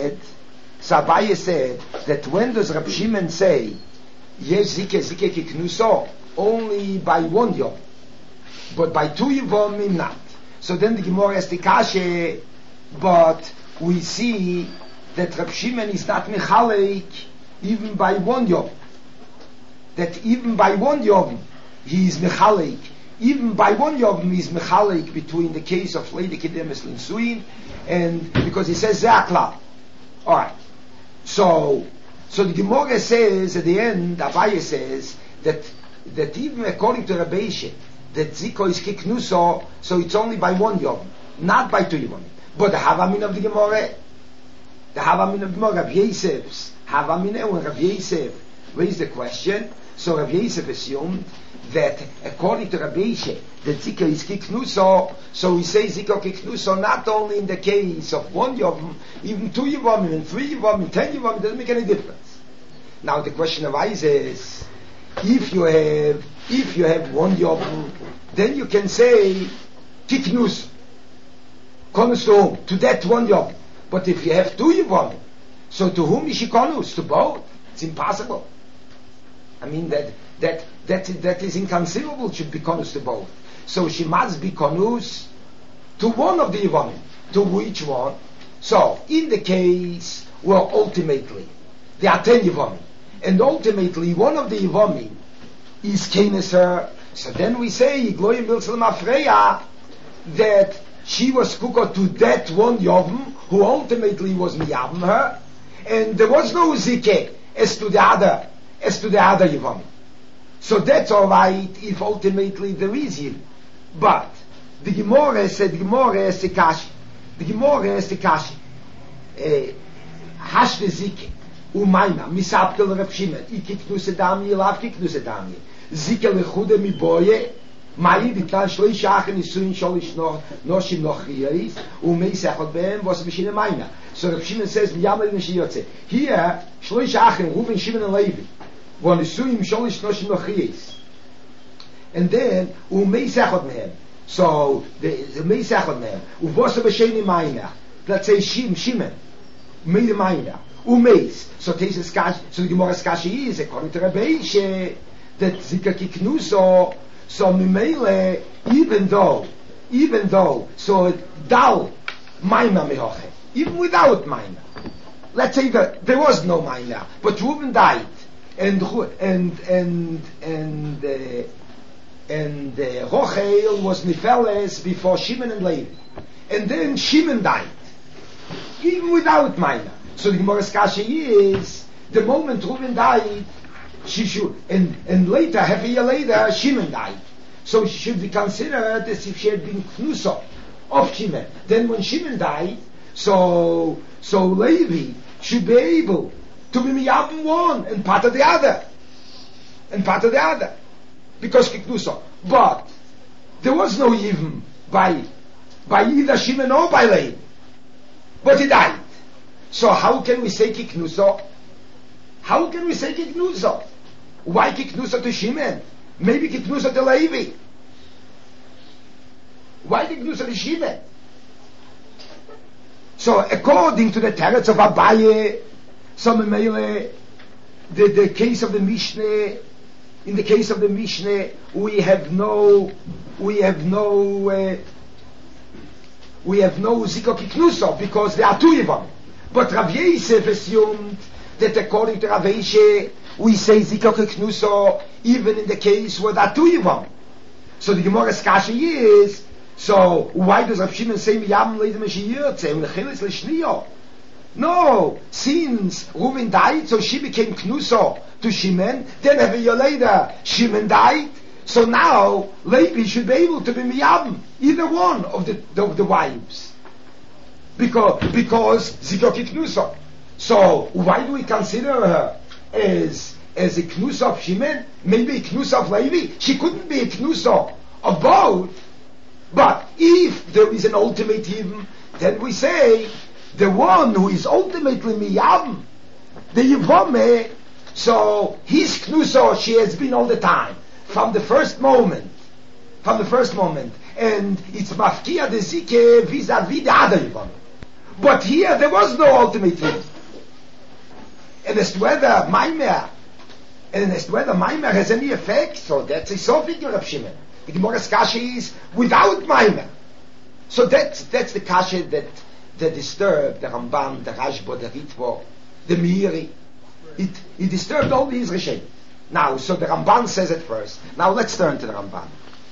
said that when does Rab Shimon say yes zike kiknuso only by one yom, but by two yom not. So then the Gemara has the kashe, but we see that Rab Shimon is not mechalek even by one yom. That even by one yom he is mechalek. Even by one Yom is mechalik between the case of Lady Kedemes Linsuin and because he says Zakla. Alright. So the Gemara says at the end, Abaye says that even according to Rabbi Eishe, that Ziko is Kiknuso, so it's only by one Yom, not by two Yom. But the Havamin of the Gemara, Rav Yosef's Havamin and Rav Yosef raised the question. So Rav Yosef assumed that according to Rabbi Eishe, that Zika is Kiknuso, so we say Zika Kiknuso not only in the case of one Yom, even two Yom, even 3 Yom, 10 Yom, it doesn't make any difference. Now the question arises, if you have one Yom, then you can say Tiknus, Konus to whom? To that one Yom. But if you have two Yom, so to whom is she Konus? To both? It's impossible. I mean that is inconceivable. Should be Konus to both. So she must be Konus to one of the Yevamim. To which one? So in the case where ultimately there are 10 Yevamim, and ultimately one of the Yevamim is Keneser, so then we say Igloyim Bilsel Mafreya that she was Kuko to that one Yevim who ultimately was Miyavim her, and there was no Zike as to the other Yevamim. So that's all right if ultimately there is him. But the Gemara said, the Gemara is the Kashi. Hashte Zike Umayna Misabkel Rav Shimon Iki Knuse Damni Lav Ki Knuse Damni Zike Lechude Mi Boye Mai Ditan Shloi Shachen Isuin Sholish Noshim Nochiyais Umei Sechot Behem Was Mishine Mayna. So Rav Shimon says Miyamel Nishiyotze. Here Shloi Shachen Ruben Shimon and Levi One Isuin Sholish Noshim Nochiyais, and then Umei Sechot Behem. So the Mei Sechot Behem Uvos B'Sheni Mayna. Let's say Shimon made a minor. Umeis. So the Gemara's Kashi is according to Rabbi Ishe that Zika Kiknuso. So Mimele, even though so Dal Maina Mehoche, even without Maina. Let's say that there was no Maina, but Reuben died, and Rochel was Nifeles before Shimon and Levi, and then Shimon died, even without Maina. So the Gemara's Kashi is the moment Reuben died, she should, and later, half a year later, Shimon died. So she should be considered as if she had been Knuso of Shimon. Then when Shimon died, so Levi should be able to be Miyabim one and part of the other. Because Knuso. But there was no Yivim by either Shimon or by Levi. But he died. So how can we say Kiknuso? Why Kiknuso to Shimon? Maybe Kiknuso to Levi. Why Kiknuso to Shimon? So according to the teretz of Abaye, the case of the Mishnah, in the case of the Mishnah, we have no Ziko Kiknuso because there are two of them. But Rav Yosef assumed that according to Rav Yosef, we say Zika Keknuso even in the case where there are two Yivam. So the Gemara's Kashi is, so why does Rav Shimon say Miyam Leidem Shiyotze Ulechilis Leshniyo? No, since Reuven died, so she became Knuso to Shimon, then a year later Shimon died, so now Levi should be able to be Miyam, either one of the wives. Because Zika Keknuso. So why do we consider her as a Knus of Shimon? Maybe a Knus of Levi? She couldn't be a Knus of both. But if there is an ultimate Yivim, then we say the one who is ultimately Miyam, the Yivome, so his Knus, she has been all the time, from the first moment. And it's Mafkia de Zike vis-a-vis the other Yivome. But here there was no ultimate Yivim. And as to whether Maimer has any effect, so that's a so figure of Shimon. The Gemara's Kashi is without Maimer. So that's the Kashi that disturbed the Ramban, the Rashba, the Ritvo, the Meiri. It disturbed all these Rishay. Now, so the Ramban says it first. Now let's turn to the Ramban.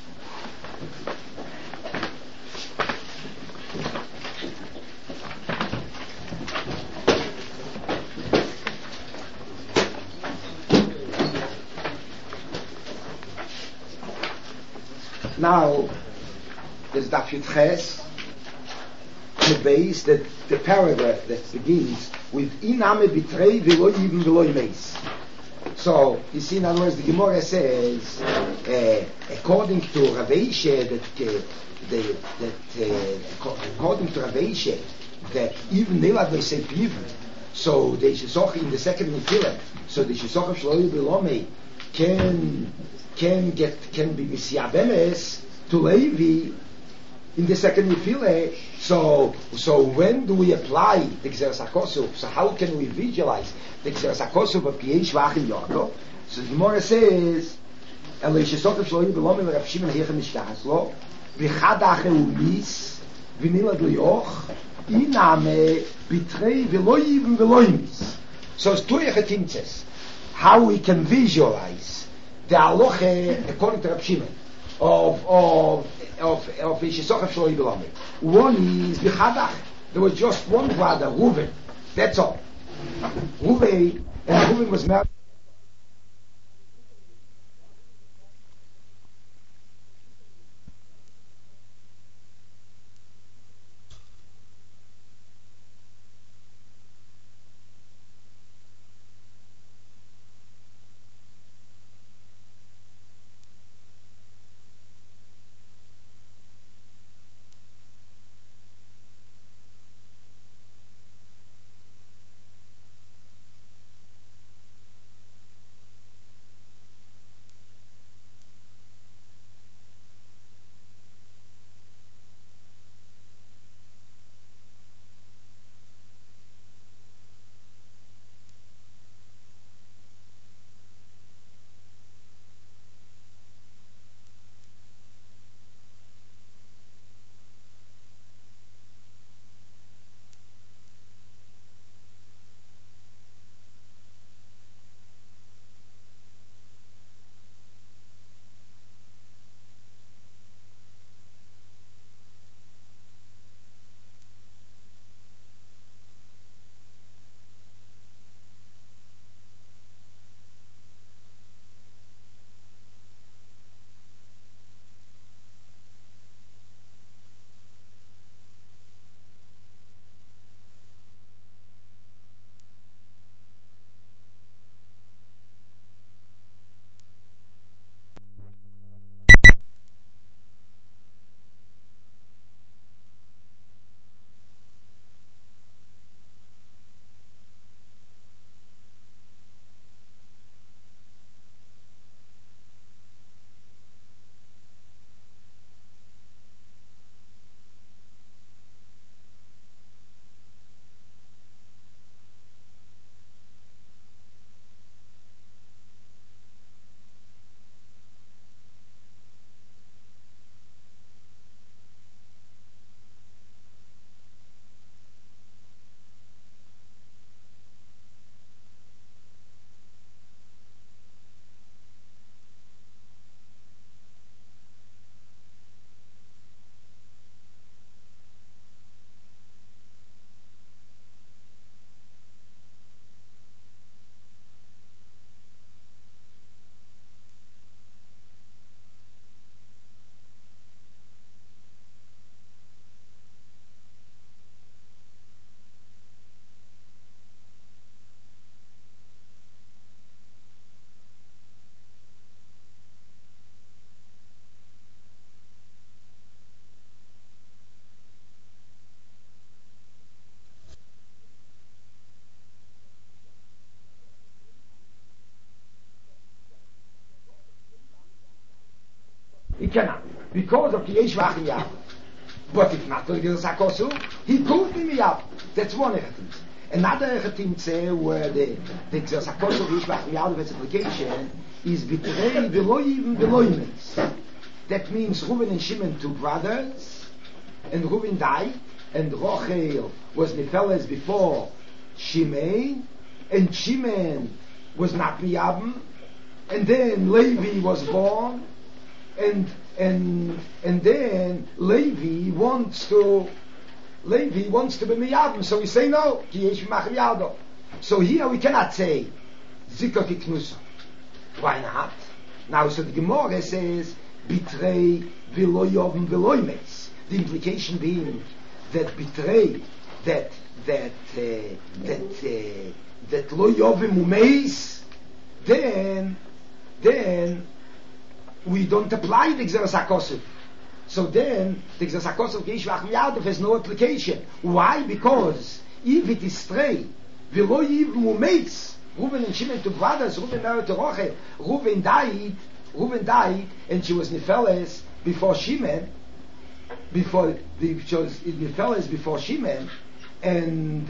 Now, there's Daf Yud Ches, the base, that the paragraph that begins with Iname Bitrei V'lo Yibim V'lo Yimeis. So, you see, in other words, the Gemara says, according to Rav Ishe, according to Rav Ishe, that even Nilad V'sei Pivim, So the Shesach in the second Nefillah, so the Shesach of Shloyo Bilome can be Misiabemes to Levi in the second Nefillah. So when do we apply the Gzeras HaKosuf? So how can we visualize the Gzeras HaKosuf of Piyei Shvach in Yaakov? So the Gemara says, Elei Shesach of Shloyo Bilome Rav Shimon Heicha Mishkachas Lo V'chad Acheu Mis V'nilad L'yoch Iname Bitrei V'loyim V'loyimis. So it's two echetimtzes. How we can visualize the halacha according to Rav Shimon of Shesach of Shloyo Bilome. One is B'chadach. There was just one brother, Reuven. That's all. Reuven was married. He cannot. Because of the Yeshvach in Yaakov. But if not, he could be Yaakov. That's one echetimtze. Another echetimtze where the Sakosu Yeshvach in Yaakov's application is Bitrei V'loyim V'loyimis. That means Reuven and Shimon, two brothers, and Reuven died, and Rochel was Nefeles before Shimon, and Shimon was not Miyabim, and then Levi was born, and then Levi wants to be Miyabim, so we say no, Ki Yesh Mach Yado. So here we cannot say Zikah Kiknusa. Why not? Now, so the Gemara says Bitrei V'lo Yovim. The implication being that Bitrei, that Lo Yovim Umeis, then we don't apply the Gzeras HaKosuf. So then the Gzeras HaKosuf Yeshvach Miyadov has no application. Why? Because if it is stray, V'lo yivmu meis. Reuven and Shimon, two brothers. Reuven married to Rachel. Reuven died, and she was Nefeles before Shimon. She was Nefeles before Shimon, and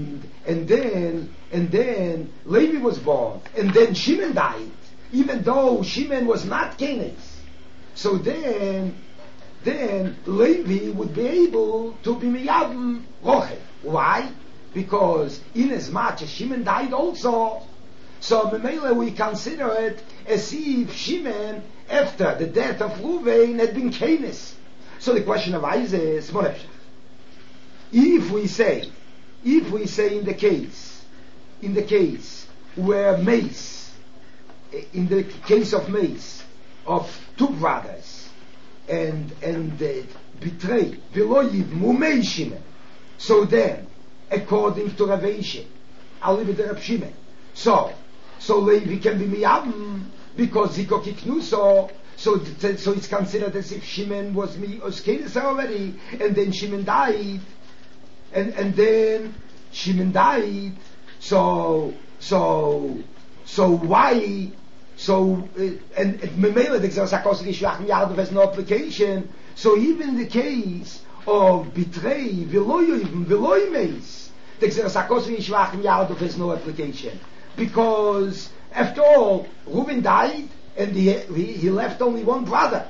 then Levi was born, and then Shimon died, even though Shimon was not Kenaz. So then Levi would be able to be Miyavim Rochel. Why? Because in as much as Shimon died also, so Memele we consider it as if Shimon, after the death of Reuven, had been Kenaz. So the question of Isaac is Monefshach. If we say in the case where Mace, in the case of Mace, of two brothers, and betray Veloyiv Mumei Shimon, so then, according to Rav Ashi, I'll leave it to Rav Shimon. So Levi can be Miyavim because Ziko Kiknuso. So it's considered as if Shimon was Kenaz already, and then Shimon died, and then Shimon died. So why? So and Memele the Xerosakos Gishvach Miyadov has no application. So even in the case of betray Veloy Meis, the Xerosakos Gishvach Miyadov has no application, because after all, Reuven died. And he left only one brother.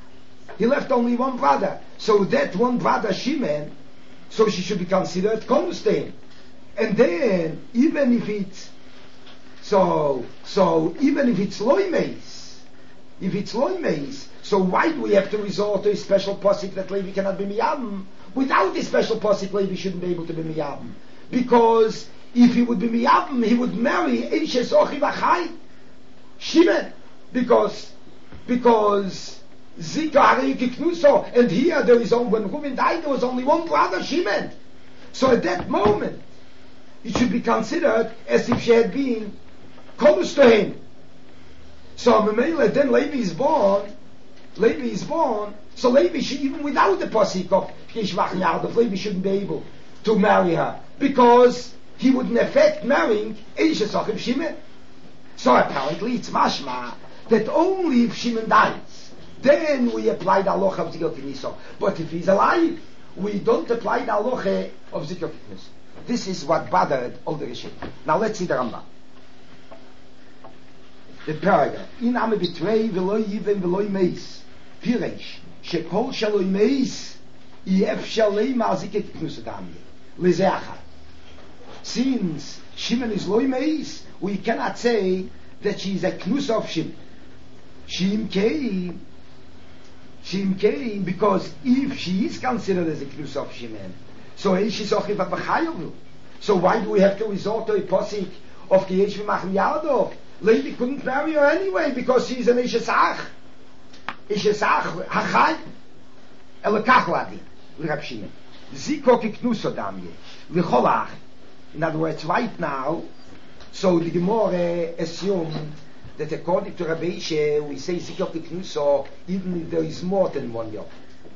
So that one brother, Shimon, so she should be considered Konustain. And then, even if it's Loimeis, so why do we have to resort to a special posik that Levi cannot be Miyavim? Without this special posik, Levi shouldn't be able to be Miyavim. Because if he would be Miyavim, he would marry Eishes Ochi Vachai, Shimon. Because Zika Harei Kiknuso, and here there is only, when Reuven died, there was only one brother, Shimon. So at that moment, it should be considered as if she had been close to him. So Memele, then Levi is born. So Levi, even without the posik of Kishvach Yardov, Levi shouldn't be able to marry her, because he would in effect marrying Eishes Ochiv Shimon. So apparently it's mashma that only if Shimon dies, then we apply the halacha of Zikot Kniso. But if he's alive, we don't apply the halacha of Zikot Kniso. This is what bothered all the Rishon. Now let's see the Rambam. The paragraph. In Ame B'Trei V'Loi Yivem V'Loi Meis Piresh Shekol Shaloi Meis Yef Shalei Ma Zikot Kniso Damye Lezeachar. Since Shimon is Loi Meis, we cannot say that she is a knus of Shimon. Shim came because if she is considered as a knus of Shimon, so she's Ochiv B'Chayovu. So why do we have to resort to a posik of Kiyesh V'Machim Yardov? Levi couldn't marry her anyway because she's an Ishesach Hachai Elokach Ladi L'Rab Shimon Ziko Kiknuso Damye L'Cholach. In other words, right now, so the Gemara assumed that according to Rabbi Ishe, we say Zikot Kiknuso even if there is more than 1 year.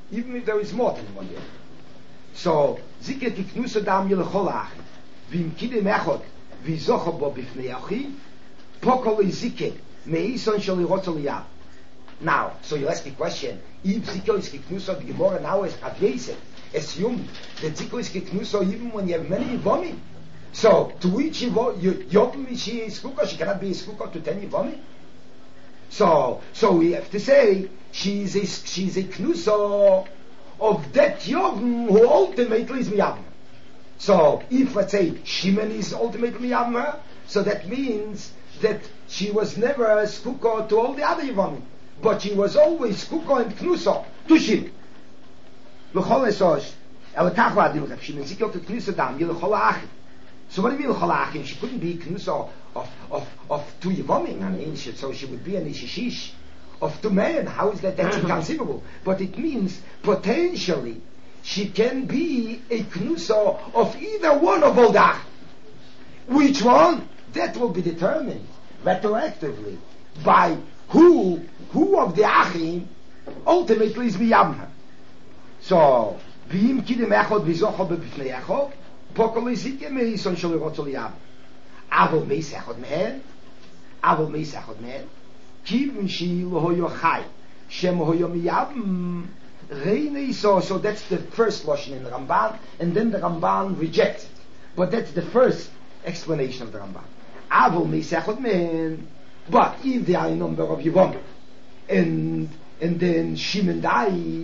So Zikot Kiknuso Dam Yelcholach Vim Kidem Echot Vizocho Bo Bifnei Achi Pokol Zikot Meison Shel Yirotol Yab. Now, so you ask the question: if Zikot is Kiknuso, the Gemara now is Avyeset assumed that Zikot is Kiknuso even when you have many Yivomim. So, to which Yom she is Skukah, she cannot be a Skukah to 10 Yivomim. So we have to say she's a Knuso of that Yom who ultimately is Miyavim. So, if let's say Shimon is ultimately Miyavim, so that means that she was never a Skukah to all the other Yivomim, but she was always Skukah and Knuso to Shimon. L'chol esosh, elakach v'adim l'chav Shimon zikot et Knuso dam yelchol ha'achim. So what do you mean l'cholachim? She couldn't be Knuso of 2 Yevomim. I mean, so she would be an Ishishish of 2 men. How is that? That's inconceivable. But it means potentially she can be a Knuso of either one of all the. Which one? That will be determined retroactively by who of the Achim ultimately is Miyamha. So, v'im kidem echod v'zocho b'bifnei echod. Pokol Zike Meison Shol Rotzol Yab. Avol Meis Echad Mehen. Avol Meis Echad Mehen. Kivin Shi Lohoyo Chai. Shem Hoyo Miyab. Reine so that's the first Lashon in the Ramban, and then the Ramban rejects it. But that's the first explanation of the Ramban. Avol Meis Echad Mehen. But if there are a number of Yevamim, and then Shimon died,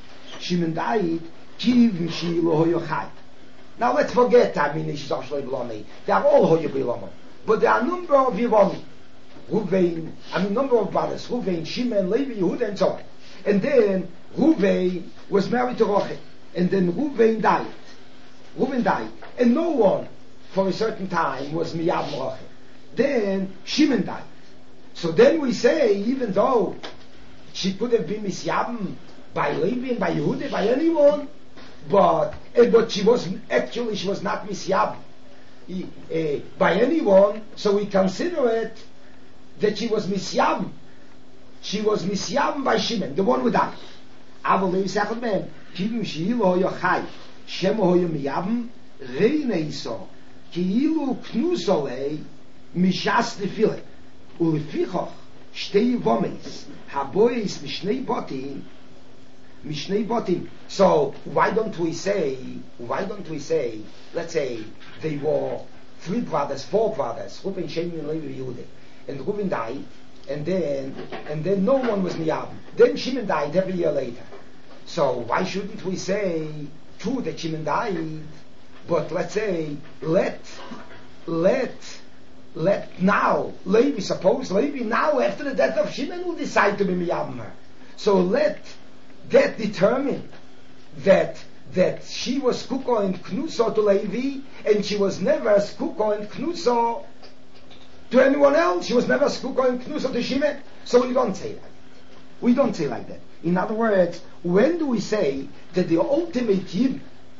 Kivin Shi Lohoyo Chai. Now let's forget, they are all Hoyo B'Ilomim. But there are a number of Yevamim, number of brothers, Ruvain, Shimon, Levi, Yehuda, and so on. And then Ruvain was married to Rachel, and then Ruvain died, and no one for a certain time was Miyab Rachel. Then Shimon died. So then we say, even though she could have been Misyabim by Levi and by Yehuda, by anyone, but she was not Misyabim by anyone, so we consider it that she was Misyabim. She was Misyabim by Shimon, the one who died. Avol Meis Echad Mehen, Kivin Shi Lohoyo Chai, Shem Hoyo Miyabim, Reine Iso, Ki'ilu Knuso Lei, Mishas Tefillah. Ulefichoch shtei vomes habois mishnei botim. So why don't we say, let's say they were 4 brothers, Reuben, Shimon, Levi, Yehuda, and Reuben died, and then no one was Miyabim. Then Shimon died every year later. So why shouldn't we say, true that Shimon died, but let's say let now Levi, suppose Levi now after the death of Shimon will decide to be Miyabim her. So let that determine that she was Skuko and Knuso to Levi, and she was never Skuko and Knuso to anyone else. She was never Skuko and Knuso to Shimon. So we don't say like that. In other words, when do we say that the ultimate Yibum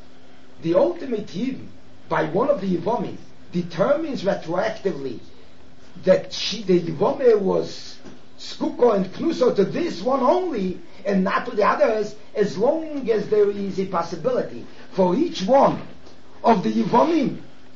by one of the Yevamim determines retroactively that the Yevameh was Skuko and Knuso to this one only and not to the others, as long as there is a possibility for each one of the Yevamim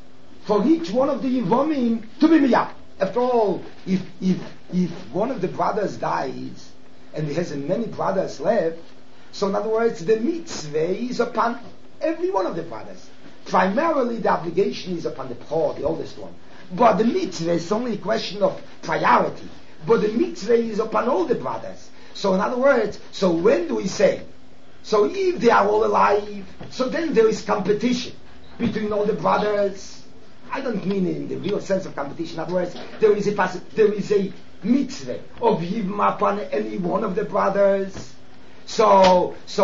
to be Miyab. After all, if one of the brothers dies and he has many brothers left, so in other words, the mitzvah is upon every one of the brothers. Primarily the obligation is upon the poor, the oldest one. But the mitzvah is only a question of priority. But the mitzvah is upon all the brothers. So in other words, so when do we say? So if they are all alive, so then there is competition between all the brothers. I don't mean in the real sense of competition. In other words, there is a mitzvah of Yibum upon any one of the brothers. So she's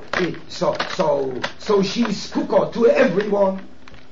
Skuko to everyone.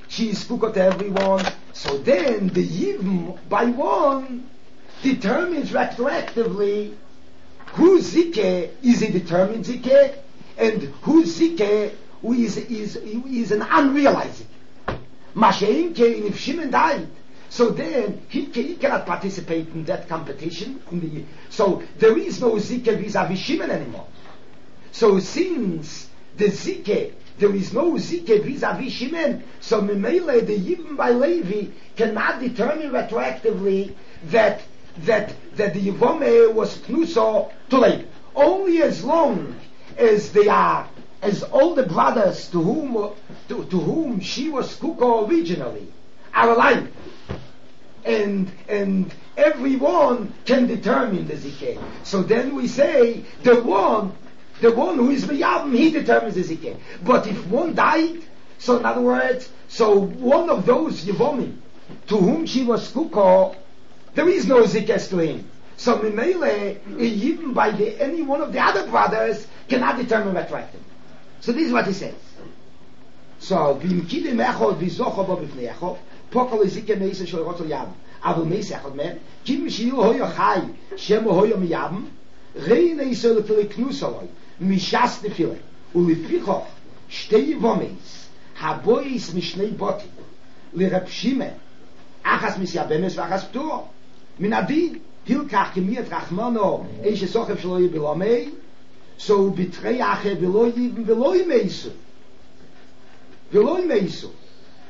So then the Yibum by one determines retroactively whose Zike is a determined Zike and whose Zike is an unrealized Zike. Masha'inke, if Shimon died, so then he cannot participate in that competition. So there is no Zike vis-a-vis Shimon anymore. So since the Zike, there is no Zike vis-a-vis Shimon, so Memele, the Yibum by Levi, cannot determine retroactively that the Yevameh was Knuso to Levi. Only as long as they are, as all the brothers to whom she was Skuko originally are alive, and everyone can determine the Zike. So then we say the one who is Miyabim, he determines the Zike. But if one died, so in other words, so one of those Yevamim to whom she was Skuko, there is no Zikes to him. So Mimele, even by any one of the other brothers, cannot determine retroactively. So this is what he says. So, Bimkidim Echod Vizocho Bo Bifnei Echod, Pokol Zike Meisa Shel Rotzol Yabim, Avol Meis Echod Mehen, Kim Shiyu Hoyo Chai, Shemo Hoyo Miyabim, Reine Yisrael Lefilei Knusoloi, Mishas Tefillah, Ulefichoch, Shtei Yevomeis, Habois Mishnei Botim, Lereb Shimon, Achas Misyabemes V'achas Ptur, Min Adin, Hilkach Kemiat Rachmano, Eish Esochev Shelo Yebilomei, so Bitrei Ache V'lo Yibim V'lo Yimeisu,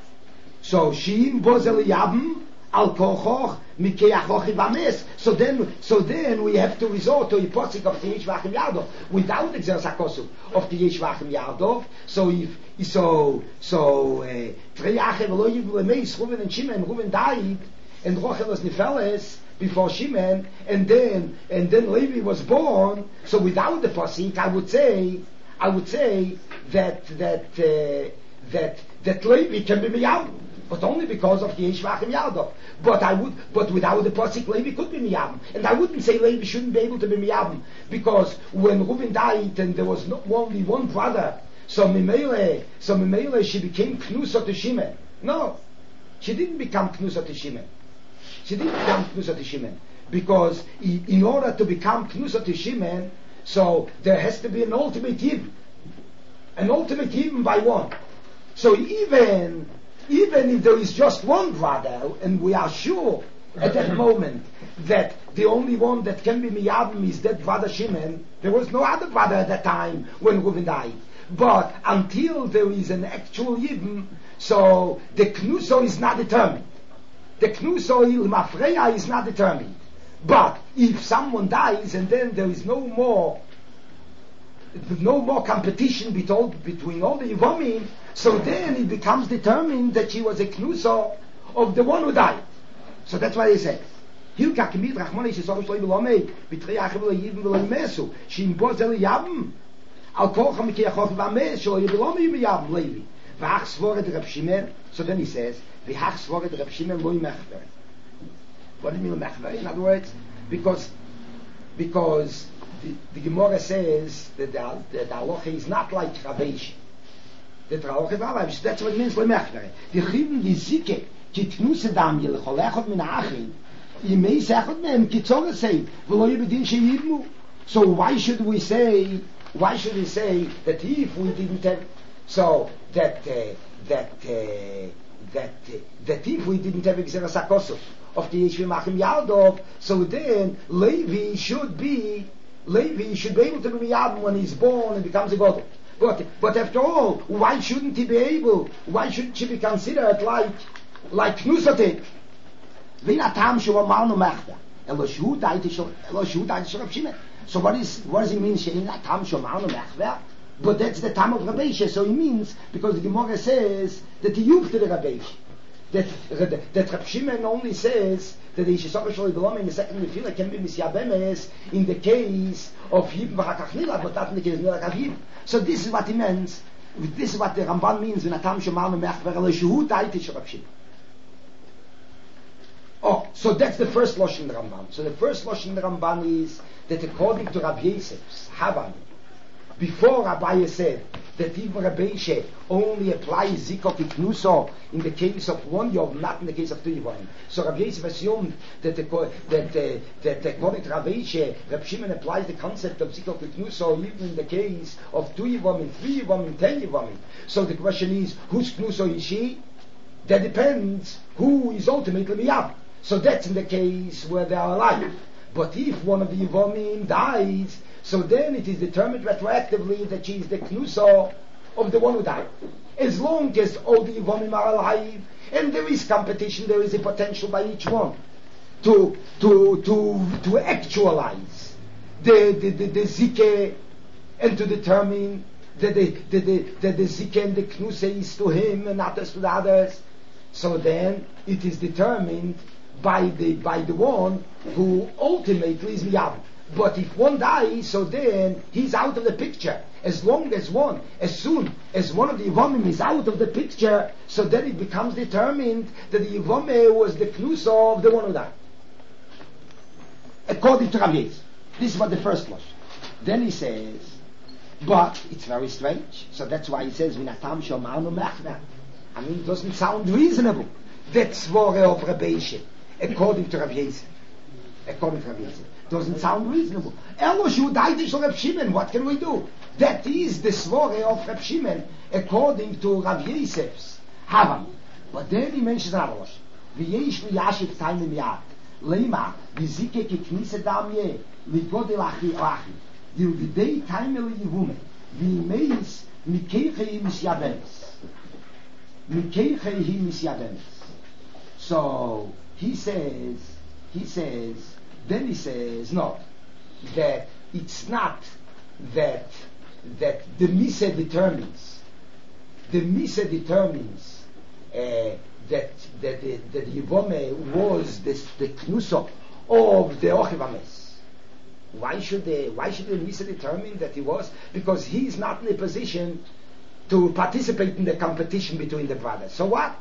So Shim Bozel Yabim Al Kochoch Mikeach Lochi Bames. So then we have to resort to a posik of the Yeshvachim Yadov without the Xeras HaKosuf of the Yeshvachim Yadov. So Treyachem Lo Yivul Emeis Reuven and Shimon. Reuven died and Rochel was Nefeles before Shimon, and then Levi was born. So without the posik, I would say that Levi can be Miyam, but only because of the Yeshvachim Yadov. But without the posik, Levi could be Miyam, and I wouldn't say Levi shouldn't be able to be Miyam, because when Reuven died and there was only one brother, so Mimele she became Knusa to Shimon. No, she didn't become Knusa to Shimon. She didn't become Knusa to Shimon, because in order to become Knusa to Shimon, so there has to be an ultimate Yibn by one. So even if there is just one brother, and we are sure at that moment that the only one that can be Miyabim is that brother Shimon, there was no other brother at that time when Reuven died. But until there is an actual Yibn, so the Knuso is not determined. The Knuso Mafreya is not determined. But if someone dies and then there is no more competition between all the Yivomim, so then it becomes determined that she was a Knuso of the one who died. So that's why they say Hilka Kemid Rachmoni Shesorish Loi Belomei B'Treyachem Lo Yivim V'Lo Yimesu Shim Bozel Yavim Al Korcha Mikeyachov V'Ames Shelo Belomei Yivim Levi V'Ach Svored Reb Shimon. So then he says V'Ach Svored Reb Shimon Lo Yimechver. What do you mean Mechver? In other words, because the Gemara says that the halacha is not like Rabbeinu. That halacha is not like, that's what it means lemechver. The chivim the zike kitnuse dam yelcholechot min ha'achim yimei sechot mehem kitzorah say v'lo yibedin sheyibnu. So why should we say that if we didn't have that if we didn't have Xeras HaKosuf of the Yeshvachim Yadov, so then Levi should be able to be Miyabim when he's born and becomes a Godel. But after all, why shouldn't he be able? Why shouldn't she be considered like Knusatik? So what does he mean? But that's the time of Rabbeinu. So he means, because the Gemara says that he used to the Rabbeinu. That Reb Shimon only says that the Yeshivachim Shaloi Belomei in the second Nefila can be Misyabemes in the case of Yibn V'Chakach Nila, but not in the case of Nila Kavim. So this is what he means. This is what the Ramban means when Atam Shomar Mechver Shehu Daitish Reb Shimon. Oh, so that's the first Lashon in the Ramban. So the first Lashon in the Ramban is that according to Rabbi Yosef's Havan, before Rabbi said that even Rabbi Yosef only applies Zikok Iknuso in the case of one Yom, not in the case of two Yom. So Rabbi Yosef assumed that according to Rabbi Yosef, Rabbi Shimon applies the concept of Zikok Iknuso even in the case of two Yom, in three Yom, in 10 Yom. So the question is, whose Knuso is she? That depends who is ultimately Miyab. So that's in the case where they are alive. But if one of the Yivomim dies, so then it is determined retroactively that she is the Knuso of the one who died. As long as all the Yivomim are alive, and there is competition, there is a potential by each one to actualize the Zike and to determine that the Zike and the Knuse is to him and not as to the others. So then it is determined by the one who ultimately is Miyab. But if one dies, so then he's out of the picture. As soon as one of the Yivomim is out of the picture, so then it becomes determined that the Yivomim was the Knuso of the one who died. According to Rabbi Yosef. This is what the first was. Then he says, but it's very strange. So that's why he says, Minatam Shomarnu Mechna. I mean, it doesn't sound reasonable. That's Svore of Rabbi Yosef. According to Rabbi Yosef. Doesn't sound reasonable. Eloshu Daitish Reb Shimon. What can we do? That is the Svore of Reb Shimon according to Rabbi Yosef's Havan. But then he mentions another one. V'yesh liyashiv taimim yad. Leima v'zike kiknise damye ligodel achi achi. Dilvidei taimim liyivume. V'imeis mikeichei misyabenes. Mikeichehi misyadenes. So he says, then he says, no, that it's not that the Misa determines. The Misa determines that the Yevome was the Knuso of the Ochivames. Why should the Misa determine that he was? Because he is not in a position to participate in the competition between the brothers. So what?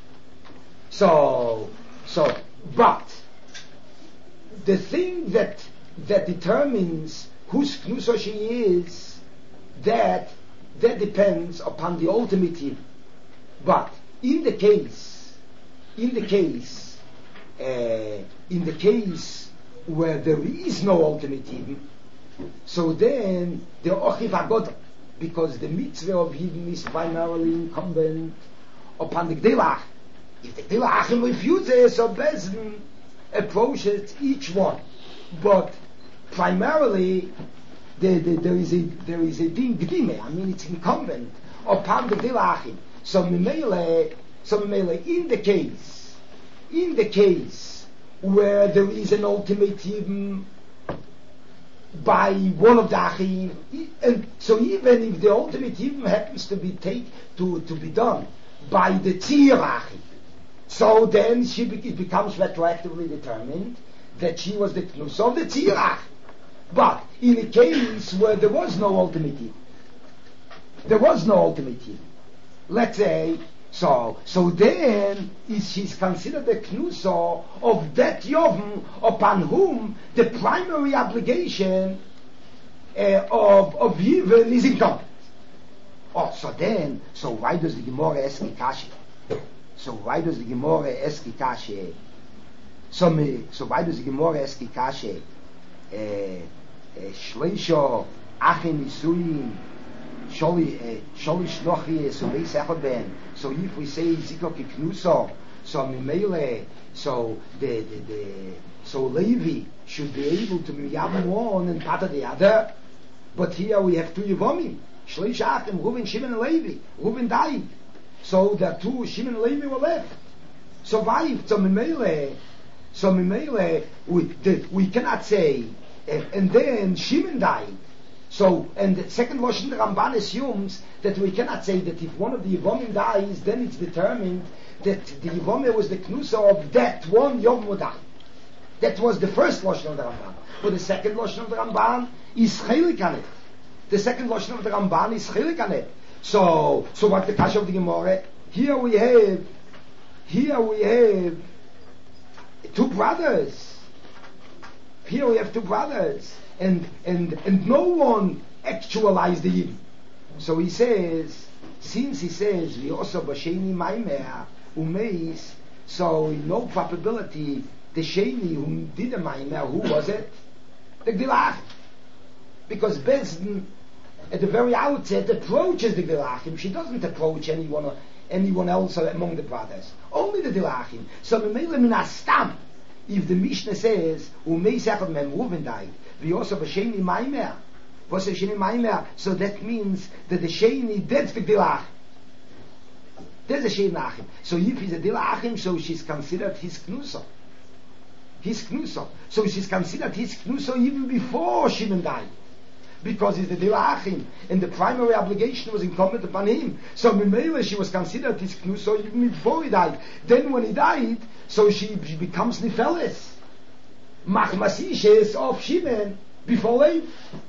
But the thing that determines whose Knuso she is, that depends upon the ultimate Yid. But in the case where there is no ultimate Yid, so then the Ochiv Agoda, because the mitzvah of Yidin is primarily incumbent upon the Gdilach. If the Gdilachim refuses, so Bezdin approaches each one. But primarily there is a din gdime. I mean, it's incumbent upon the Gdilachim. So Mimele, in the case where there is an ultimate Yidin by one of the Achim, and so even if the ultimate Yidin happens to be done by the Tzir Achim, so then it becomes retroactively determined that she was the Knus of the Tzir Achim. But in a case where there was no ultimate Yidin, let's say, so then she's considered the Knuso of that Yovim upon whom the primary obligation of Yivin is incumbent. So why does the Gemara ask Kashi? So why does the Gemara ask Kashi? Shleisho Achim Isuim Sholi Shlochi Suvei Sechot Ben. So if we say Zikok Knuso, so Mimele, so so Levi should be able to be Yavim one and part of the other. But here we have two Yevomim, Shleish Achim, Reuven, Shimon, and Levi. Reuven died, so the two Shimon and Levi were left. Survived. So Mimele, we cannot say, and then Shimon died. So, and the second Lashon the Ramban assumes that we cannot say that if one of the Yevomim dies, then it's determined that the Yevomim was the Knusa of that one Yom Modai. That was the first Lashon of the Ramban. But the second Lashon of the Ramban is Chelik on it. The second Lashon of the Ramban is Chelik on it. So what the Kasha of the Gemara? Here we have two brothers. And no one actualized the Yidin. So he says, we also b'sheni maimer umeis, so in no probability the sheni who did the maimer, who was it? The Gdilachim. Because Bezdin at the very outset approaches the Gdilachim. She doesn't approach anyone else among the brothers. Only the Gdilachim. So Memele min astam, if the Mishnah says umeis echad mem Reuven died, we also b'sheni maimer. What's the sheni maimer? So that means that the sheni, that's the Gdilachim. There's a sheni achim. So if he's a Gdilachim, so she's considered his Knuso. So she's considered his Knuso even before Shimon died. Because he's the Gdilachim, and the primary obligation was incumbent upon him. So Mimele, she was considered his Knuso even before he died. Then when he died, so she becomes Nifeles. Machmasishes of Shimon before Lev.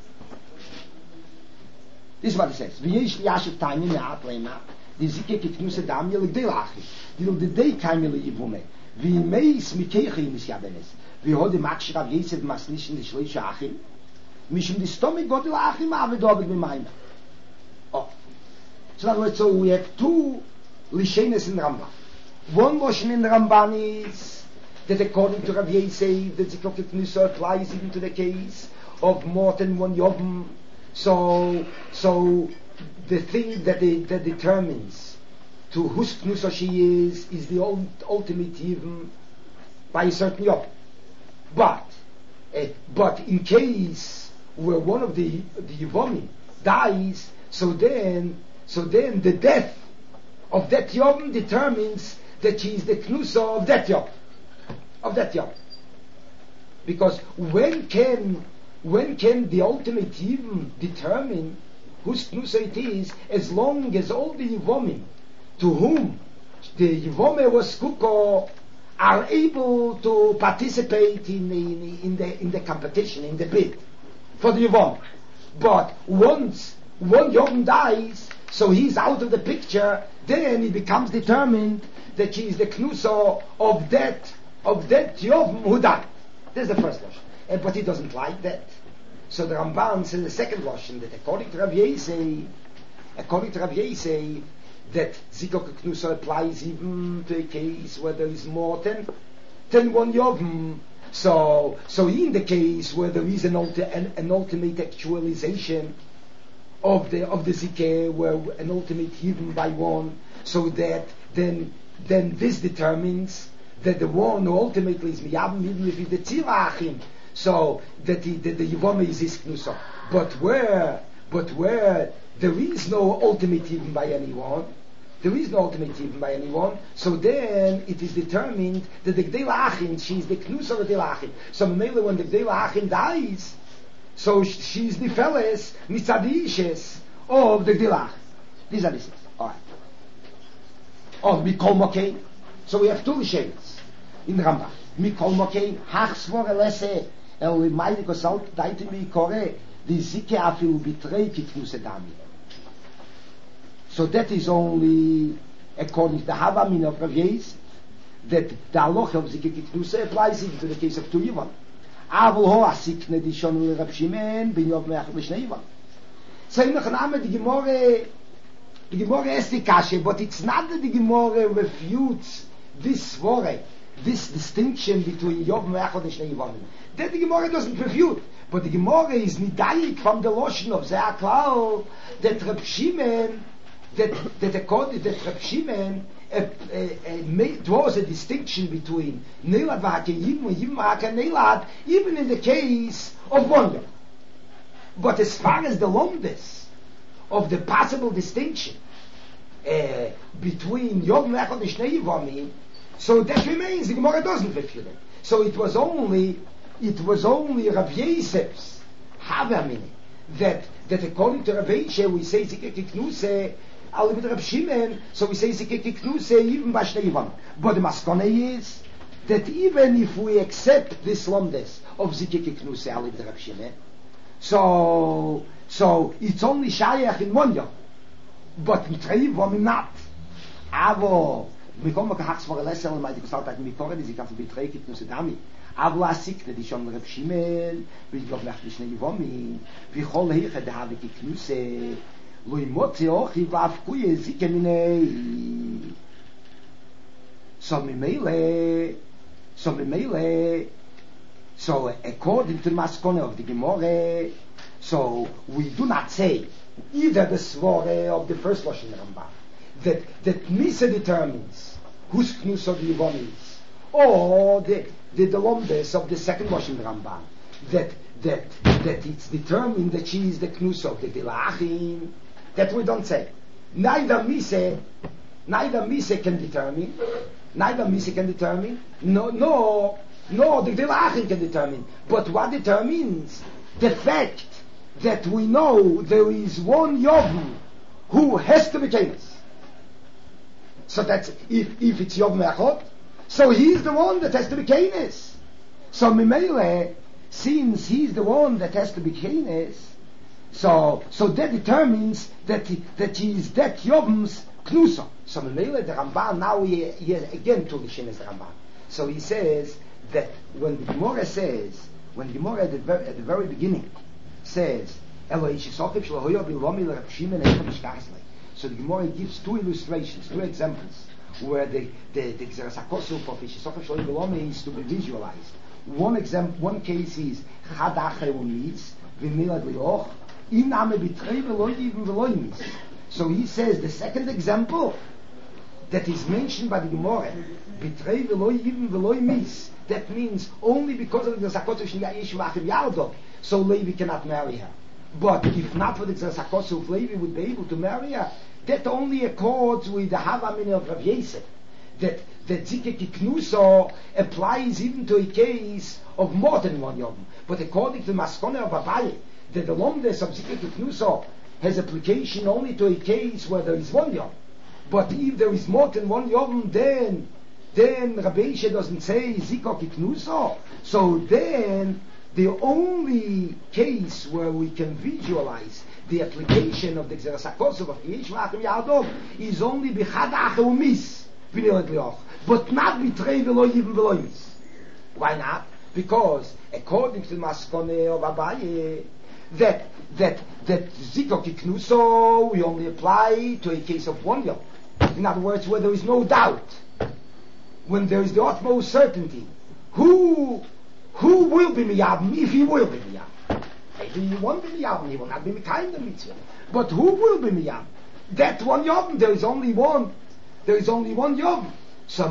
This is what it says. V'yesh liyashiv tanya me'at le'ma v'zike k'knuse dam yel Gdilachim dil dedei kaim yel yivume v'yimeis mikeichi misyabenes v'yehode makshirav yesed masnishin l'shleish achim mishum distomi godil achim avedovid mimayna. So in other words, so we have two lishenes in Rambam. One Lashon in the Ramban is that according to Rav Yosef, the Zikok K'Knusa applies even to the case of more than one Yovim. So the thing that determines to whose Knusa she is the ultimate Yivim by a certain Yovim. But in case where one of the Yevomim dies, so then the death of that Yom determines that she is the Knusa of that Yom. Of that Yom. Because when can the ultimate Yom determine whose Knusa it is, as long as all the Yivomim to whom the Yivome was Kuko are able to participate in the competition, in the bid for the Yivome. But once one Yom dies, so he's out of the picture, then it becomes determined that she is the Knusa of that Yom who died. That's the first Lashon. But he doesn't like that. So the Ramban says the second Lashon, that according to Rav Yosei, that Zikok Knusa applies even to a case where there is more than one Yom. So in the case where there is an ultimate actualization of the Zikeh, where an ultimate Yibum by one, so that then this determines that the one who ultimately is Miyabim, even if it's the Tzilachim, so that the Yivome is his Knusa. But where there is no ultimate Yibum by anyone, so then it is determined that the Gdei La'achim, she is the Knusa of the Gdei La'achim. So mainly when the Gdei La'achim dies, so she is the fellas mitzadishes of the Gdei La'achim. These are the things. Alright. Mikol Mokei. So we have two shades in the Rambam. Mikol Mokei, hach svore lese, meile kosalt, daite mi kore, the Zike afil bitrei ki Knusa dami. So that is only according to the Havamin of Rav Yosef, that the halacha of Zikek Knusa applies even to the case of two Yivon. Avol ho asikne di shonu Rav Shimon bin Yov me'ach b'shnei Yivon. So in the Chaname the Gemara has the kashe, but it's not that the Gemara refutes this svore, this distinction between Yov me'ach and Shnei Yivon. That the Gemara doesn't refute, but the Gemara is nidayik from the lotion of Ze'aklau that Rav Shimon, that according to Reb Shimon draws a distinction between Neilad v'Hakeyim and Yim v'Hakanelad, even in the case of one Yom. But as far as the lomdes of the possible distinction between Yom Echad and Shnei Yivamim, so that remains. The Gemara doesn't refute it. So it was only Rav Yosef's Havamini that according to Rav Yosef we say Zikek Knusa. All with Reb Shimon, so we say Zikek Knusa even by Shnei Yivamim. But the maskone is that even if we accept this lomdes of Zikek Knusa, all with Reb Shimon, so it's only Shayach in one Yom, but Mitrei Yivamim not. Avo mikom makachs for lesser and mighty kosalt like mikore die sich auf Mitrei Knusa dami. Avo asikne die schon Reb Shimon, wie Yov nach Shnei Yivamim, wie chol heiche da habe ich Knusa. So according to the maskone of the Gemara, so we do not say either the svore of the first Lashon Rambam that Misa determines whose Knusa of the Yivon is, or the lomdes of the second Lashon Rambam that it's determined that she is the Knusa of the Dilachim. That we don't say. Neither Mise can determine. No, the Dilachim can determine. But what determines? The fact that we know there is one Yom who has to be Kenes. So that's if it's Yom Echad, so he's the one that has to be Kenes. So Mimele, since he's the one that has to be Kenes, so that determines that he is that Yom's Knusa. So Mimele, the Ramban, now he again to the Shem as the Ramban. So he says that when the Gemara at the very beginning says, so the Gemara gives two illustrations, two examples, where the Xeras HaKosuf of Yishochel Shloim Belomi is to be visualized. One case is Chad Acher U'Mitz V'Milad Li'och Iname B'Trei V'Lo Yivim V'Lo Yimis. So he says the second example that is mentioned by the Gemara, B'Trei V'Lo Yivim V'Lo Yimis, that means only because of the Zakot of Yeshiva Achiv Yardo, so Levi cannot marry her. But if not for the Zakot of Levi would be able to marry her, that only accords with the Havamina of Rav Yosef. That Zike Kiknuso applies even to a case of more than one Yom. But according to the Maskone of Abaye, that the Lomdes of Zike Kiknuso has application only to a case where there is one Yom. But if there is more than one Yom, then Rabbi Ishe doesn't say Zike Kiknuso. So then the only case where we can visualize the application of the Gzeras HaKosov of Yesh V'Achim Ya'adov is only B'chad Acher U'Mis, but not B'trei V'lo Yivim V'lo Mis. Why not? Because according to the Maskone of Abaye, that Zikok Kiknuso we only apply to a case of one Yom. In other words, where there is no doubt, when there is the utmost certainty, who will be Miyabim if he will be Miyabim? Maybe he won't be Miyabim, he will not be Mekayim the mitzvah. But who will be Miyabim? That one Yom, there is only one Yom. So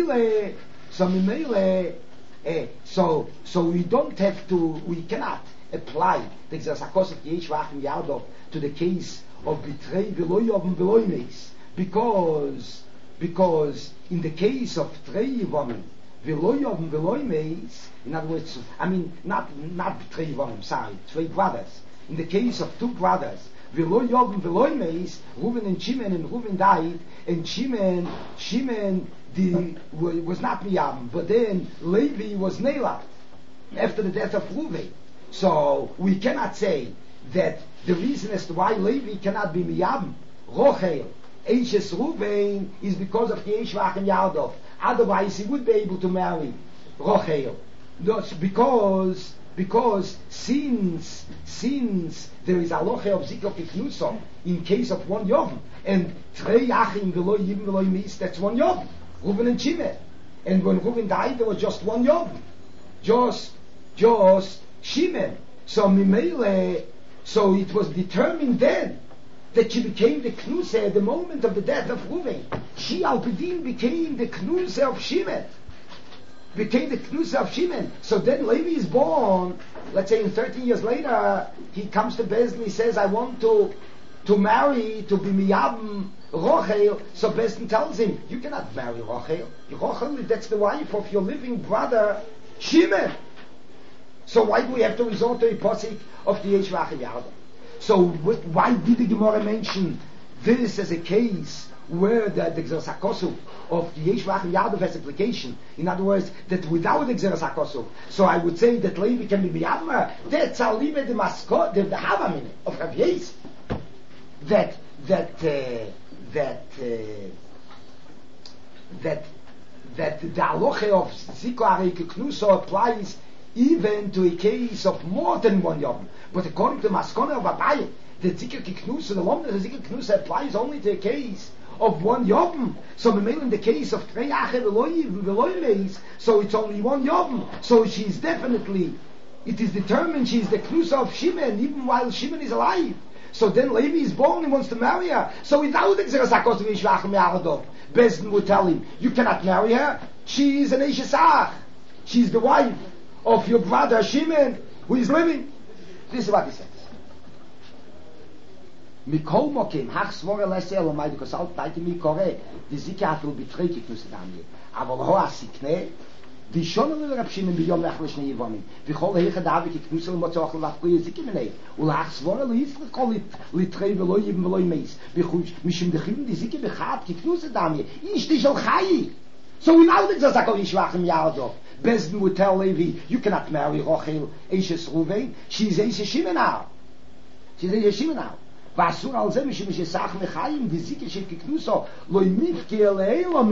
we don't have to, we cannot apply the Gzeras HaKosov Yesh V'Achim Ya'adov to the case of B'trei V'lo Yovim V'lo Meis, because in the case of Trei Yivamim V'lo Yovim V'lo Meis, in other words, I mean not Trei Yivamim, sorry, two brothers. In the case of two brothers, V'lo Yovim V'lo Meis, Reuven and Reuven died, and Shimon was not Miyabim, but then Levi was Neilat after the death of Reuven. So we cannot say that the reason as to why Levi cannot be Miyabim, Rochel, Eishes Reuven, is because of Yesh V'Achim Ya'adov. Otherwise he would be able to marry Rochel. Because since there is a loche of Zikok Kiknuso in case of one Yom, and Trei Achim V'lo Yivim V'lo Mis, that's one Yom, Reuven and Shimon. And when Reuven died, there was just one Yom, just Shimon. So Mimele, so it was determined then that she became the Knuse at the moment of the death of Reuven. She Alpidin became the Knuse of Shimon. So then Levi is born, let's say in 13 years later, he comes to Bezdin, he says, I want to marry, to be Miyabim, Rochel. So Bezdin tells him, you cannot marry Rochel. Rochel, that's the wife of your living brother, Shimon. So why do we have to resort to a posik of the Yesh V'Achim Ya'adov? So why did the Gemara mention this as a case where the Gzeras HaKosov of the Yesh V'Achim Ya'adov has application? In other words, that without the Gzeras HaKosov, so I would say that Levi can be Miyabim. That's how Levi the Maskot, the Havamine of Rav Yosef, that the halacha of Ziko Arei Kiknuso applies even to a case of more than one Yom. But according to Maskone of Abaye, the Zikr Kiknusa, the Lomna of Zikr Kiknusa applies only to a case of one Yom. So in the case of Trei Acher V'lo Meis, so it's only one Yom. So she's definitely, it is determined she's the Knusa of Shimon, even while Shimon is alive. So then Levi is born, he wants to marry her. So without the Gzeras HaKosov Yesh V'Achim Ya'adov, Bezdin would tell him, you cannot marry her. She is an Eishesach. She's the wife of your brother Shimon, who is living. This is what he says. Mikol mokim hach svore lese elamai because alt taiti mi kore the zikah will betray Kiknusa damye. Aber ho asikne die schon will Rab Shimon biyom lechlesh ne yivamim. V'chol heiche David Kiknusa l'motzach l'vafkoye zikimenei. Ulach svore l'yisr kol litrei v'lo yivim v'lo yimeis. V'chush mishim dechim di zikah b'chad Kiknusa damye. Ish di shal chayi. So without the Gzeras HaKosov Yesh V'Achim Ya'adov, Bezdin would tell Levi, you cannot marry Rochel, Eishes Reuven. She's Eishes Shimon now. V'asur al zeh mishim shesach mechayim v'zikah shel Kiknuso lo yimivke eleilo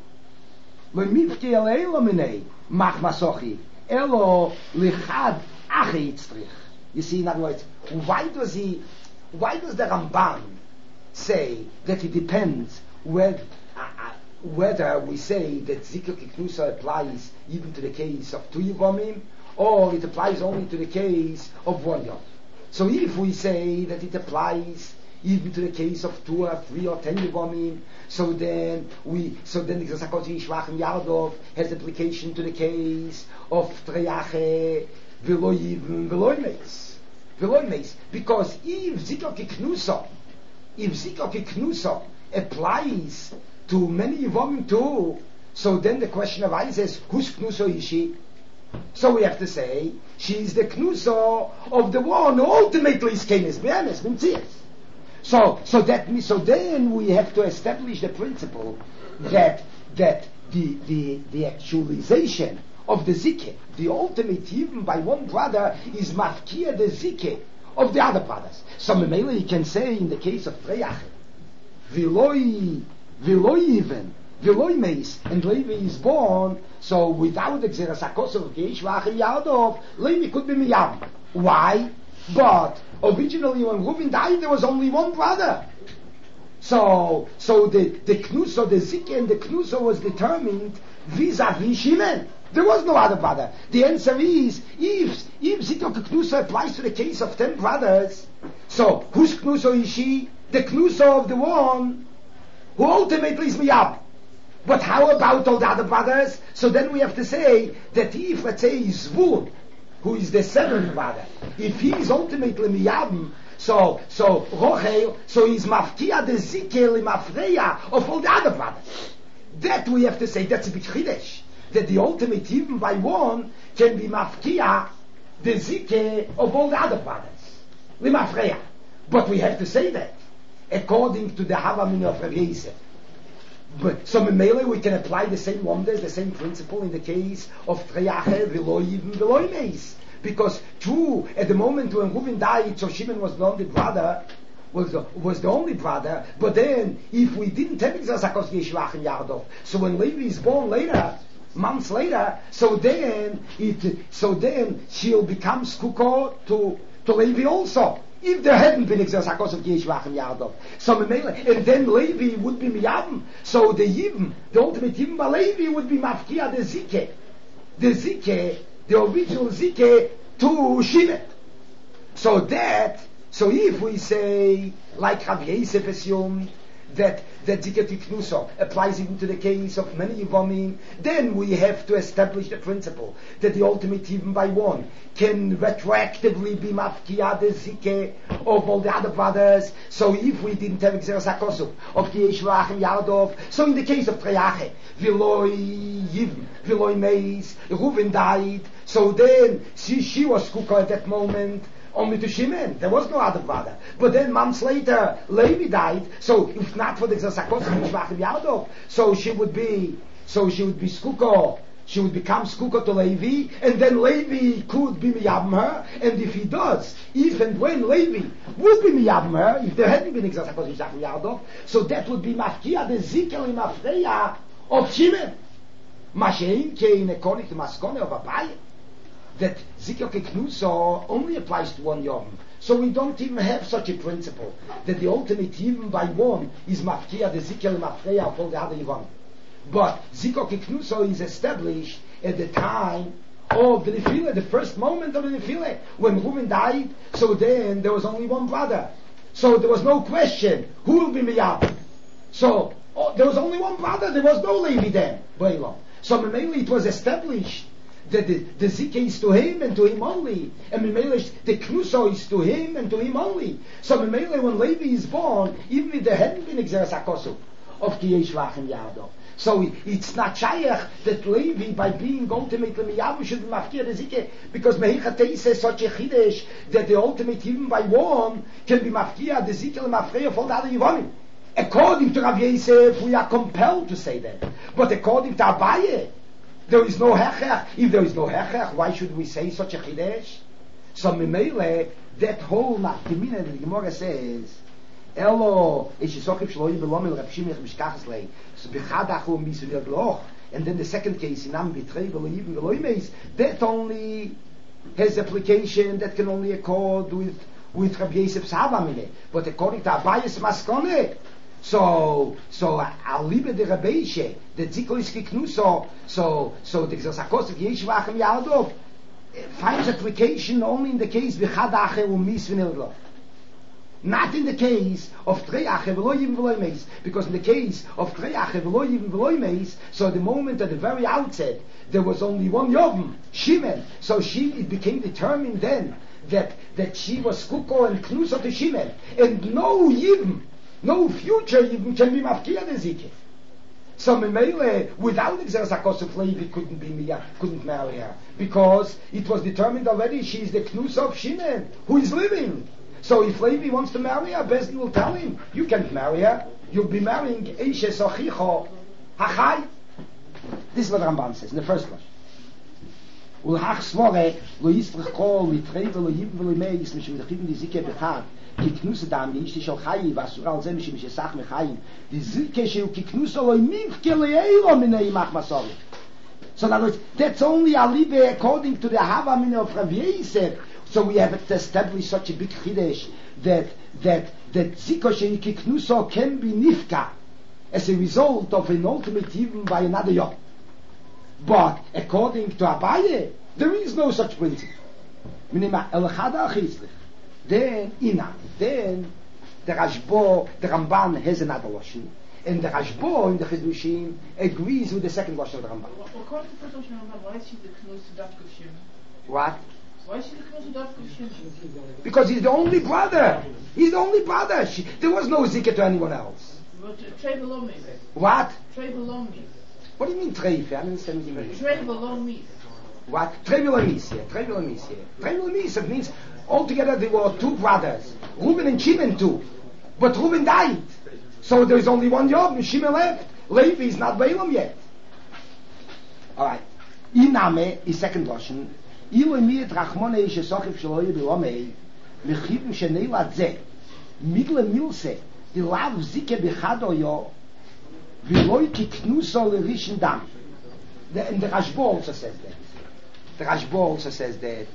minei mach masochi elo lichad ache yitzrich. You see, in other words, why does the Ramban say that it depends whether we say that Zikr Kiknusa applies even to the case of 2 Yivamim, or it applies only to the case of 1 Yom. So if we say that it applies even to the case of 2 or 3 or 10 Yivamim, so then the Gzeras HaKosov Yesh V'Achim Ya'adov has application to the case of Trei Acher V'lo Yivim V'lo Meis. Because if Zikr Kiknusa if Zika Kiknusa applies to many Yevamim too, so then the question of Isa is, whose Knusa is she? So we have to say, she is the Knusa of the one who ultimately is Kenes, Be'emes, B'mtzias. So then we have to establish the principle that the actualization of the Zikeh, the ultimate even by one brother, is mafkia the Zikeh of the other brothers. So Memele you can say in the case of Treyach, Viloi Meis, and Levi is born, so without the Xeras HaKosov of Geish V'Achim Yadov, Levi could be Miyam. Why? But originally when Reuven died there was only one brother. So the Knusa, the Zikeh and the Knusa was determined vis-a-vis Shimon. There was no other brother. The answer is, if Zikeh Knusa applies to the case of 10 brothers, so whose Knusa is she? The Knusa of the one who ultimately is Miyab. But how about all the other brothers? So then we have to say that if, let's say, Zvulun, who is the 7th brother, if he is ultimately Miyab, so Rochel, so he's Mafkia the Zikeh Mafreya of all the other brothers. That we have to say, that's a big Chidesh. That the ultimate, even by one, can be Mafkia the Zikeh of all the other brothers. Limafreya. But we have to say that according to the Havamin of Rav Yosef. But so Memele we can apply the same wonders, the same principle in the case of Treyache, Veloi even Veloi Meis. Because true, at the moment when Reuven died, so Shimon was the only brother, was the only brother, but then if we didn't have Xeras HaKosov Yeshvach and Yardov, so when Levi is born later, months later, so then she'll become Skuko to Levi also. If there hadn't been Xeras HaKosov Yeshvach and Yardov, so and then Levi would be Miyam, so the ultimate Yivim by Levi would be Mafkia the Zikeh, the original Zikeh to Shimon. So if we say, like Rav Yosef assumed, that Zikeh Tiknusa applies even to the case of many Yevamim, then we have to establish the principle that the ultimate even by one can retroactively be Mafkia the Zikeh of all the other brothers. So if we didn't have Xeras HaKosov of Yeshvach and Yardov, so in the case of Treyache, Viloi Meis, Reuven died, so then she was Kuka at that moment, only to Shimon. There was no other brother. But then months later, Levi died. So if not for the Xeras HaKosov Yeshvach Yardov, so she would be Skuko. She would become Skuko to Levi, and then Levi could be Miyabim her. And if he does, if and when Levi would be Miyabim her, if there hadn't been Xeras HaKosov Yeshvach Yardov, so that would be Mafkia the Zikeh Mafreya of Shimon. Mashein Kein according to Maskone of Abaye, that Zikeh Knusa only applies to one Yom. So we don't even have such a principle that the ultimate even by one is Mafkia the Zikeh Mafreya of all the other Yom. But Zikeh Knusa is established at the time of the Nefileh, the first moment of the Nefileh, when Reuven died. So then there was only one brother, so there was no question who will be Miyab. So there was only one brother, there was no Levi then. So mainly it was established that the Zikeh is to him and to him only, and the Knusa is to him and to him only. So when Levi is born, even if there hadn't been Xeras HaKosov of Yeshvach and Yardov, so it's not shaykh that Levi, by being ultimately Miyam, should be Mafkia the Zikeh, because Mehichatei says such a Chidesh that the ultimate even by one can be Mafkia the Zikeh and Mafreya for the other Yevonim. According to Rav Yosef, we are compelled to say that. But according to Abaye, there is no hechech. If there is no hechech, why should we say such a chidesh? So Mimele, that whole nafkamina that the Gemara says, Elo eshisochiv shloim belomel Rab Shimon mishkachas lei, so bechadachu misvir gloch. And then the second case, inam bitrei veloyim veloymeis, that only has application that can only accord with Rab Yosef's havamine. But according to Abaye's maskone, so alibe de Rabbeishe, the Zikeh is Knusa, so the Xeras HaKosov Yeshvach Yardov finds application only in the case V'chadache u'misvinilglo, not in the case of Treyache v'lo yivim v'lo meis, because in the case of Treyache v'lo yivim v'lo meis, so the moment at the very outset there was only one Yovim, Shimon, so it became determined then that she was Kuko and Knusa to Shimon, and no Yivim No future even can be mafkia the zike. So Memele, without Xeras HaKosuf, Levi couldn't marry her. Because it was determined already she is the Knus of Shimon, who is living. So if Levi wants to marry her, Bezdin will tell him, you can't marry her. You'll be marrying Eishes Ochicho Hachai. This is what Ramban says in the first verse. Ulhach Svore, lo yistrich kol, litrei velo yibim velo meis, mishim v'chibim di zike b'chad, כי כנוס אדם לאישתי של חיים ואסורה על זה משום שסך מחיים דזיקה שהוא ככנוסו לא ימיבכה לאילו מיני ימח מסורי. So in other words, that's only a libe according to the Havamina of Rav Yosef. So we have established such a big chidesh that ziko shehi kiknuso can be nifka as a result of an ultimate even by another yom. But according to Abaye, there is no such principle. Minima elchada achizlich. Then the Rashbo, the Ramban has another Lashon, and the Rashbo in the Chidushim agrees with the second Lashon of the Ramban. According to the first Lashon of the Ramban, why is she the Knus Dafka of Shimon? What? Why is she the Knus Dafka of Shimon? Because he's the only brother. He's the only brother. There was no Zikah to anyone else. But Trey below me. What? Trey below me. What do you mean Trey? I don't understand what you mean. Trey below me. What? Trey below me. Trey below me. Trey below me. It means altogether there were two brothers, Reuben and Shimon too. But Reuben died. So there is only one job, and Shimon left. Levi is not Balaam yet. Alright. Iname is second Lashon. Ilo miet rachmone ishe sochif shaloye b'lomei mechivim shenei ladze migle milse di lav zike b'chado yo v'loi kiknuso l'rishin dam. And the Rashbo also says that. The Rashbo also says that.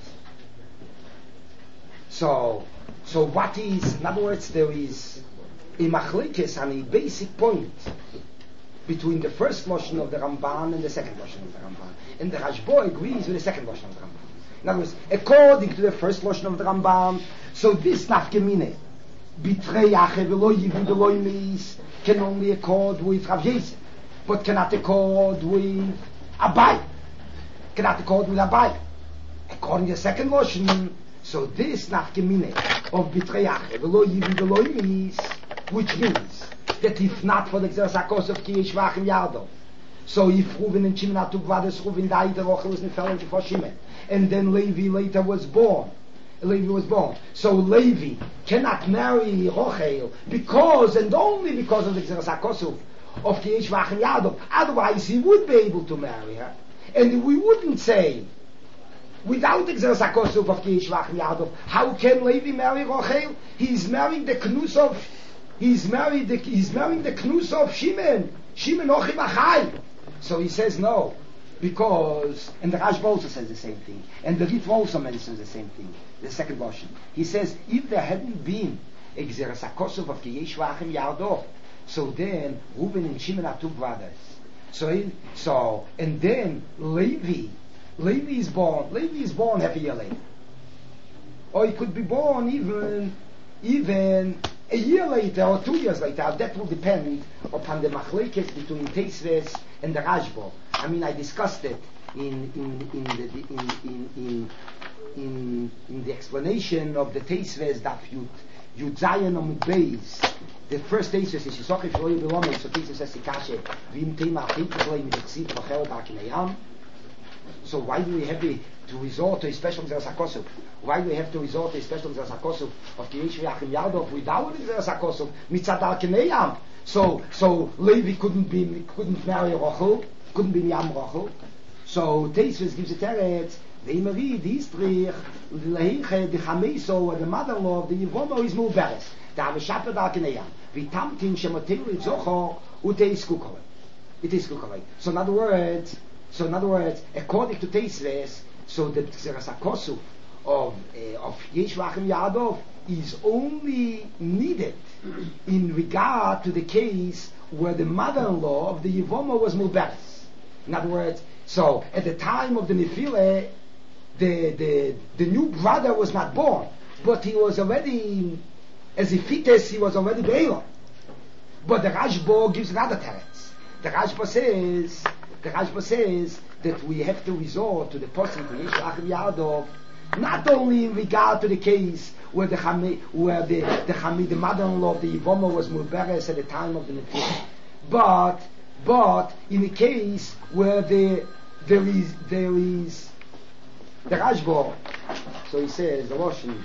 So what is, in other words, there is a machlekes and a basic point between the first Lashon of the Ramban and the second Lashon of the Ramban. And the Rashbo agrees with the second Lashon of the Ramban. In other words, according to the first Lashon of the Ramban, so this nafkemine, bitrei ache v'lo yivim v'lo yimis, can only accord with Rav Yosef, but cannot accord with Abai. Cannot accord with Abai. According to the second Lashon, so this nafkemine of bitrei v'lo yivim v'lo yimis, which means that if not for the Xeras HaKosuf ki yesh v'achim yardo, so if Reuven and Shimon had two brothers, Reuven died, the Rochel was nefel before Shimon, and then Levi later was born. So Levi cannot marry Rochel because and only because of the Xeras HaKosuf of ki yesh v'achim yardo. Otherwise he would be able to marry her, and we wouldn't say without the Xeras HaKosuf of ki yesh v'achim yardo, how can Levi marry Rochel? He's marrying the Knus of marrying the Knus of Shimon Ochim Achai. So he says no, because, and the Rashba also says the same thing, and the Ritva also mentions the same thing, the second version. He says, if there hadn't been a Xeras HaKosuf of ki yesh v'achim yardo, so then Reuben and Shimon are two brothers. So and then Levi is born half a year later. Or he could be born even a year later or 2 years later. That will depend upon the machlekes between Teisves and the Rashba. I mean, I discussed it in the explanation of the Teisves Daf Yud Zayin Amud Beis. The first Teisves is Yisochif Shloyo B'Lomei. So Teisves says Sikashe V'im Tema Achit V'Loi Mitzit V'Chel B'Akinayam. So why do we have to resort to a special Xeras HaKosuf? Why do we have to resort to a special Xeras HaKosuf of ki yesh v'achim yardo without the Xeras HaKosuf mitzad al Kineyam? So Levi couldn't marry Rochel, couldn't be Miyam Rochel. So Teisves gives a teretz. The Imari, the Istrich, the Chameso, the mother-in-law of the Yevomo is Muberes. The Aveshaper al Kineyam. V'tamtin shemotel itzocho uteis kukole. It is kukole. So in other words, according to Teisves, so the Xeras HaKosuf of Yesh V'achim Ya'adov is only needed in regard to the case where the mother-in-law of the Yevomo was Muberes. In other words, so at the time of the Nefileh, the new brother was not born, but he was already, as a fetus, he was already Balaam. But the Rashba gives another teretz. The Rashba says that we have to resort to the person to Yesh V'achim Ya'adov not only in regard to the case where the mother-in-law of the Yivama was Muberes at the time of the Netilah. But in a case where there is the Rashba, so he says the Russian.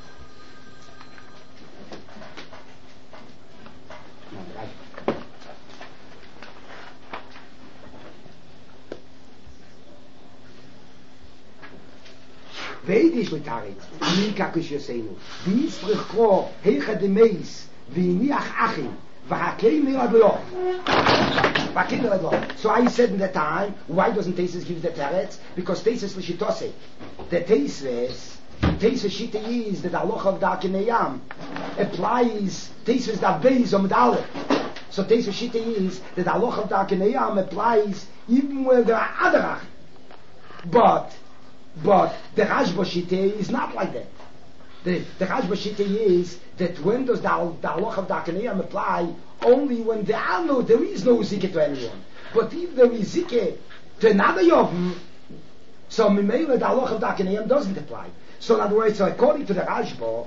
Veidish litarit, Nika Kushyaseinu. Dies prichko, heiche de meis, v'iniach achim, v'hakei miradloch. So I said in that time, why doesn't Tesis give the teretz? Because Tesis l'shitose. The Tesis shita is that the halacha of Darkinayam applies Tesis da beis on Medaleh. So Tesis shita is that the halacha of Darkinayam applies even where there are other achim. But the Rashba Shita is not like that. The Rashba Shita is that when does the halacha of Darkinayam apply? Only when there is no zikah to anyone. But if there is zikah to another Yovim, so Mimele the halacha of Darkinayam doesn't apply. So in other words, according to the Rashba,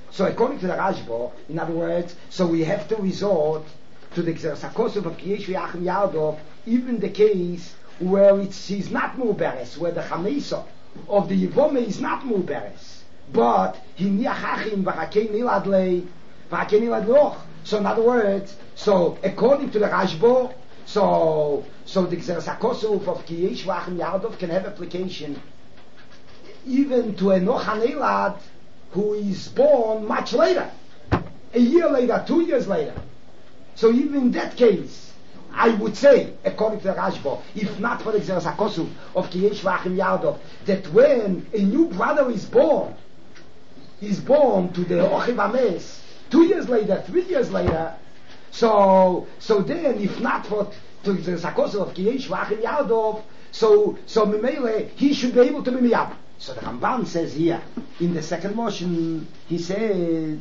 in other words, so we have to resort to the Gzeras HaKosov of Kiyesh V'Yachim Yardov, even the case where she's not Muberes, where the Chamesa of the Yivome is not Muberes, but Hiniach Achim V'Hakei Nilad Loch. So in other words, so according to the Rashba, so the Gzeras HaKosov of Kiyesh V'Achim Yardov can have application even to a Nochan Elad who is born much later, a year later, 2 years later. So even in that case, I would say, according to the Rashba, if not for the Gzeras HaKosov of Kiyesh V'Achim Yardov, that when a new brother is born to the Ochiv HaMes, 2 years later, 3 years later, so then, if not for the Gzeras HaKosov of Kiyesh V'Achim Yardov, so Mimele, he should be able to be Miyab. So the Ramban says here, in the second motion, he says,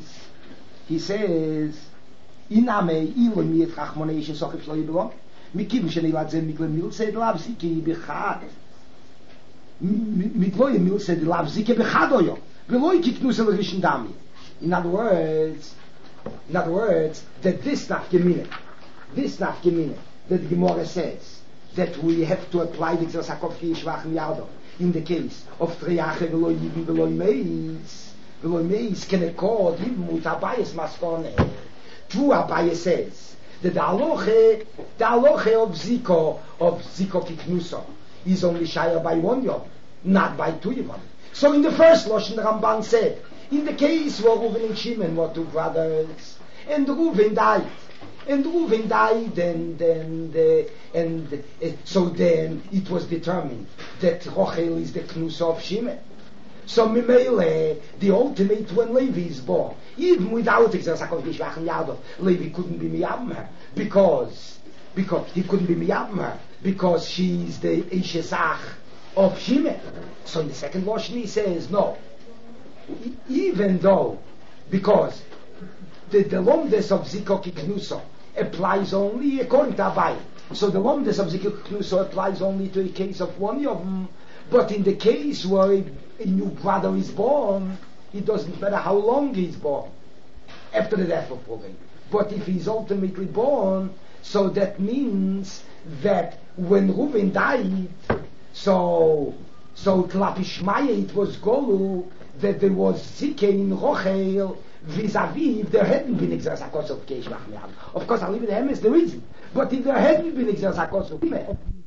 Iname ilo miet chachmonei shesochif shlo yiblo, mikim shenilad zeh mikle milse lav zike bechad, mitlo milse lav zike bechad oyo, v'lo yikiknu sel rishon dami. In other words, that this nafkemine, that the Gemara says that we have to apply the Gzeras HaKosov Kiyesh V'Achim Yardov in the case of Triache v'lo yibim v'lo meis can accord even with Abayas Maskone. True, Abaye says that the halacha of Ziko Kiknuso is only shayah by 1 yom, not by 2 yom. So in the first Lashon, the Ramban said, in the case where Reuven and Shimon were 2 brothers, and Reuven died, so then it was determined that Rochel is the Knusa of Shimon. So Mimele, the ultimate when Levi is born, even without Gzeras HaKosov Kiyesh V'Achim Yardov, Levi couldn't be Miyabim her because he couldn't be Miyabim her because she's the Ishesach of Shimon. So in the second version he says no, even though because the Lomdes of Ziko Kiknuso applies only according to Abaye. So the Lomdes of Ziko Kiknuso applies only to a case of 1 yom. But in the case where a new brother is born, it doesn't matter how long he's born after the death of Reuven. But if he's ultimately born, so that means that when Reuven died, so Tlapishmaya it was Golu that there was Zike in Rochel vis-a-vis if there hadn't been Gzeras HaKosov Kiyesh V'Achim Yardov. Of course, I'll leave it to him as the reason. But if there hadn't been Gzeras HaKosov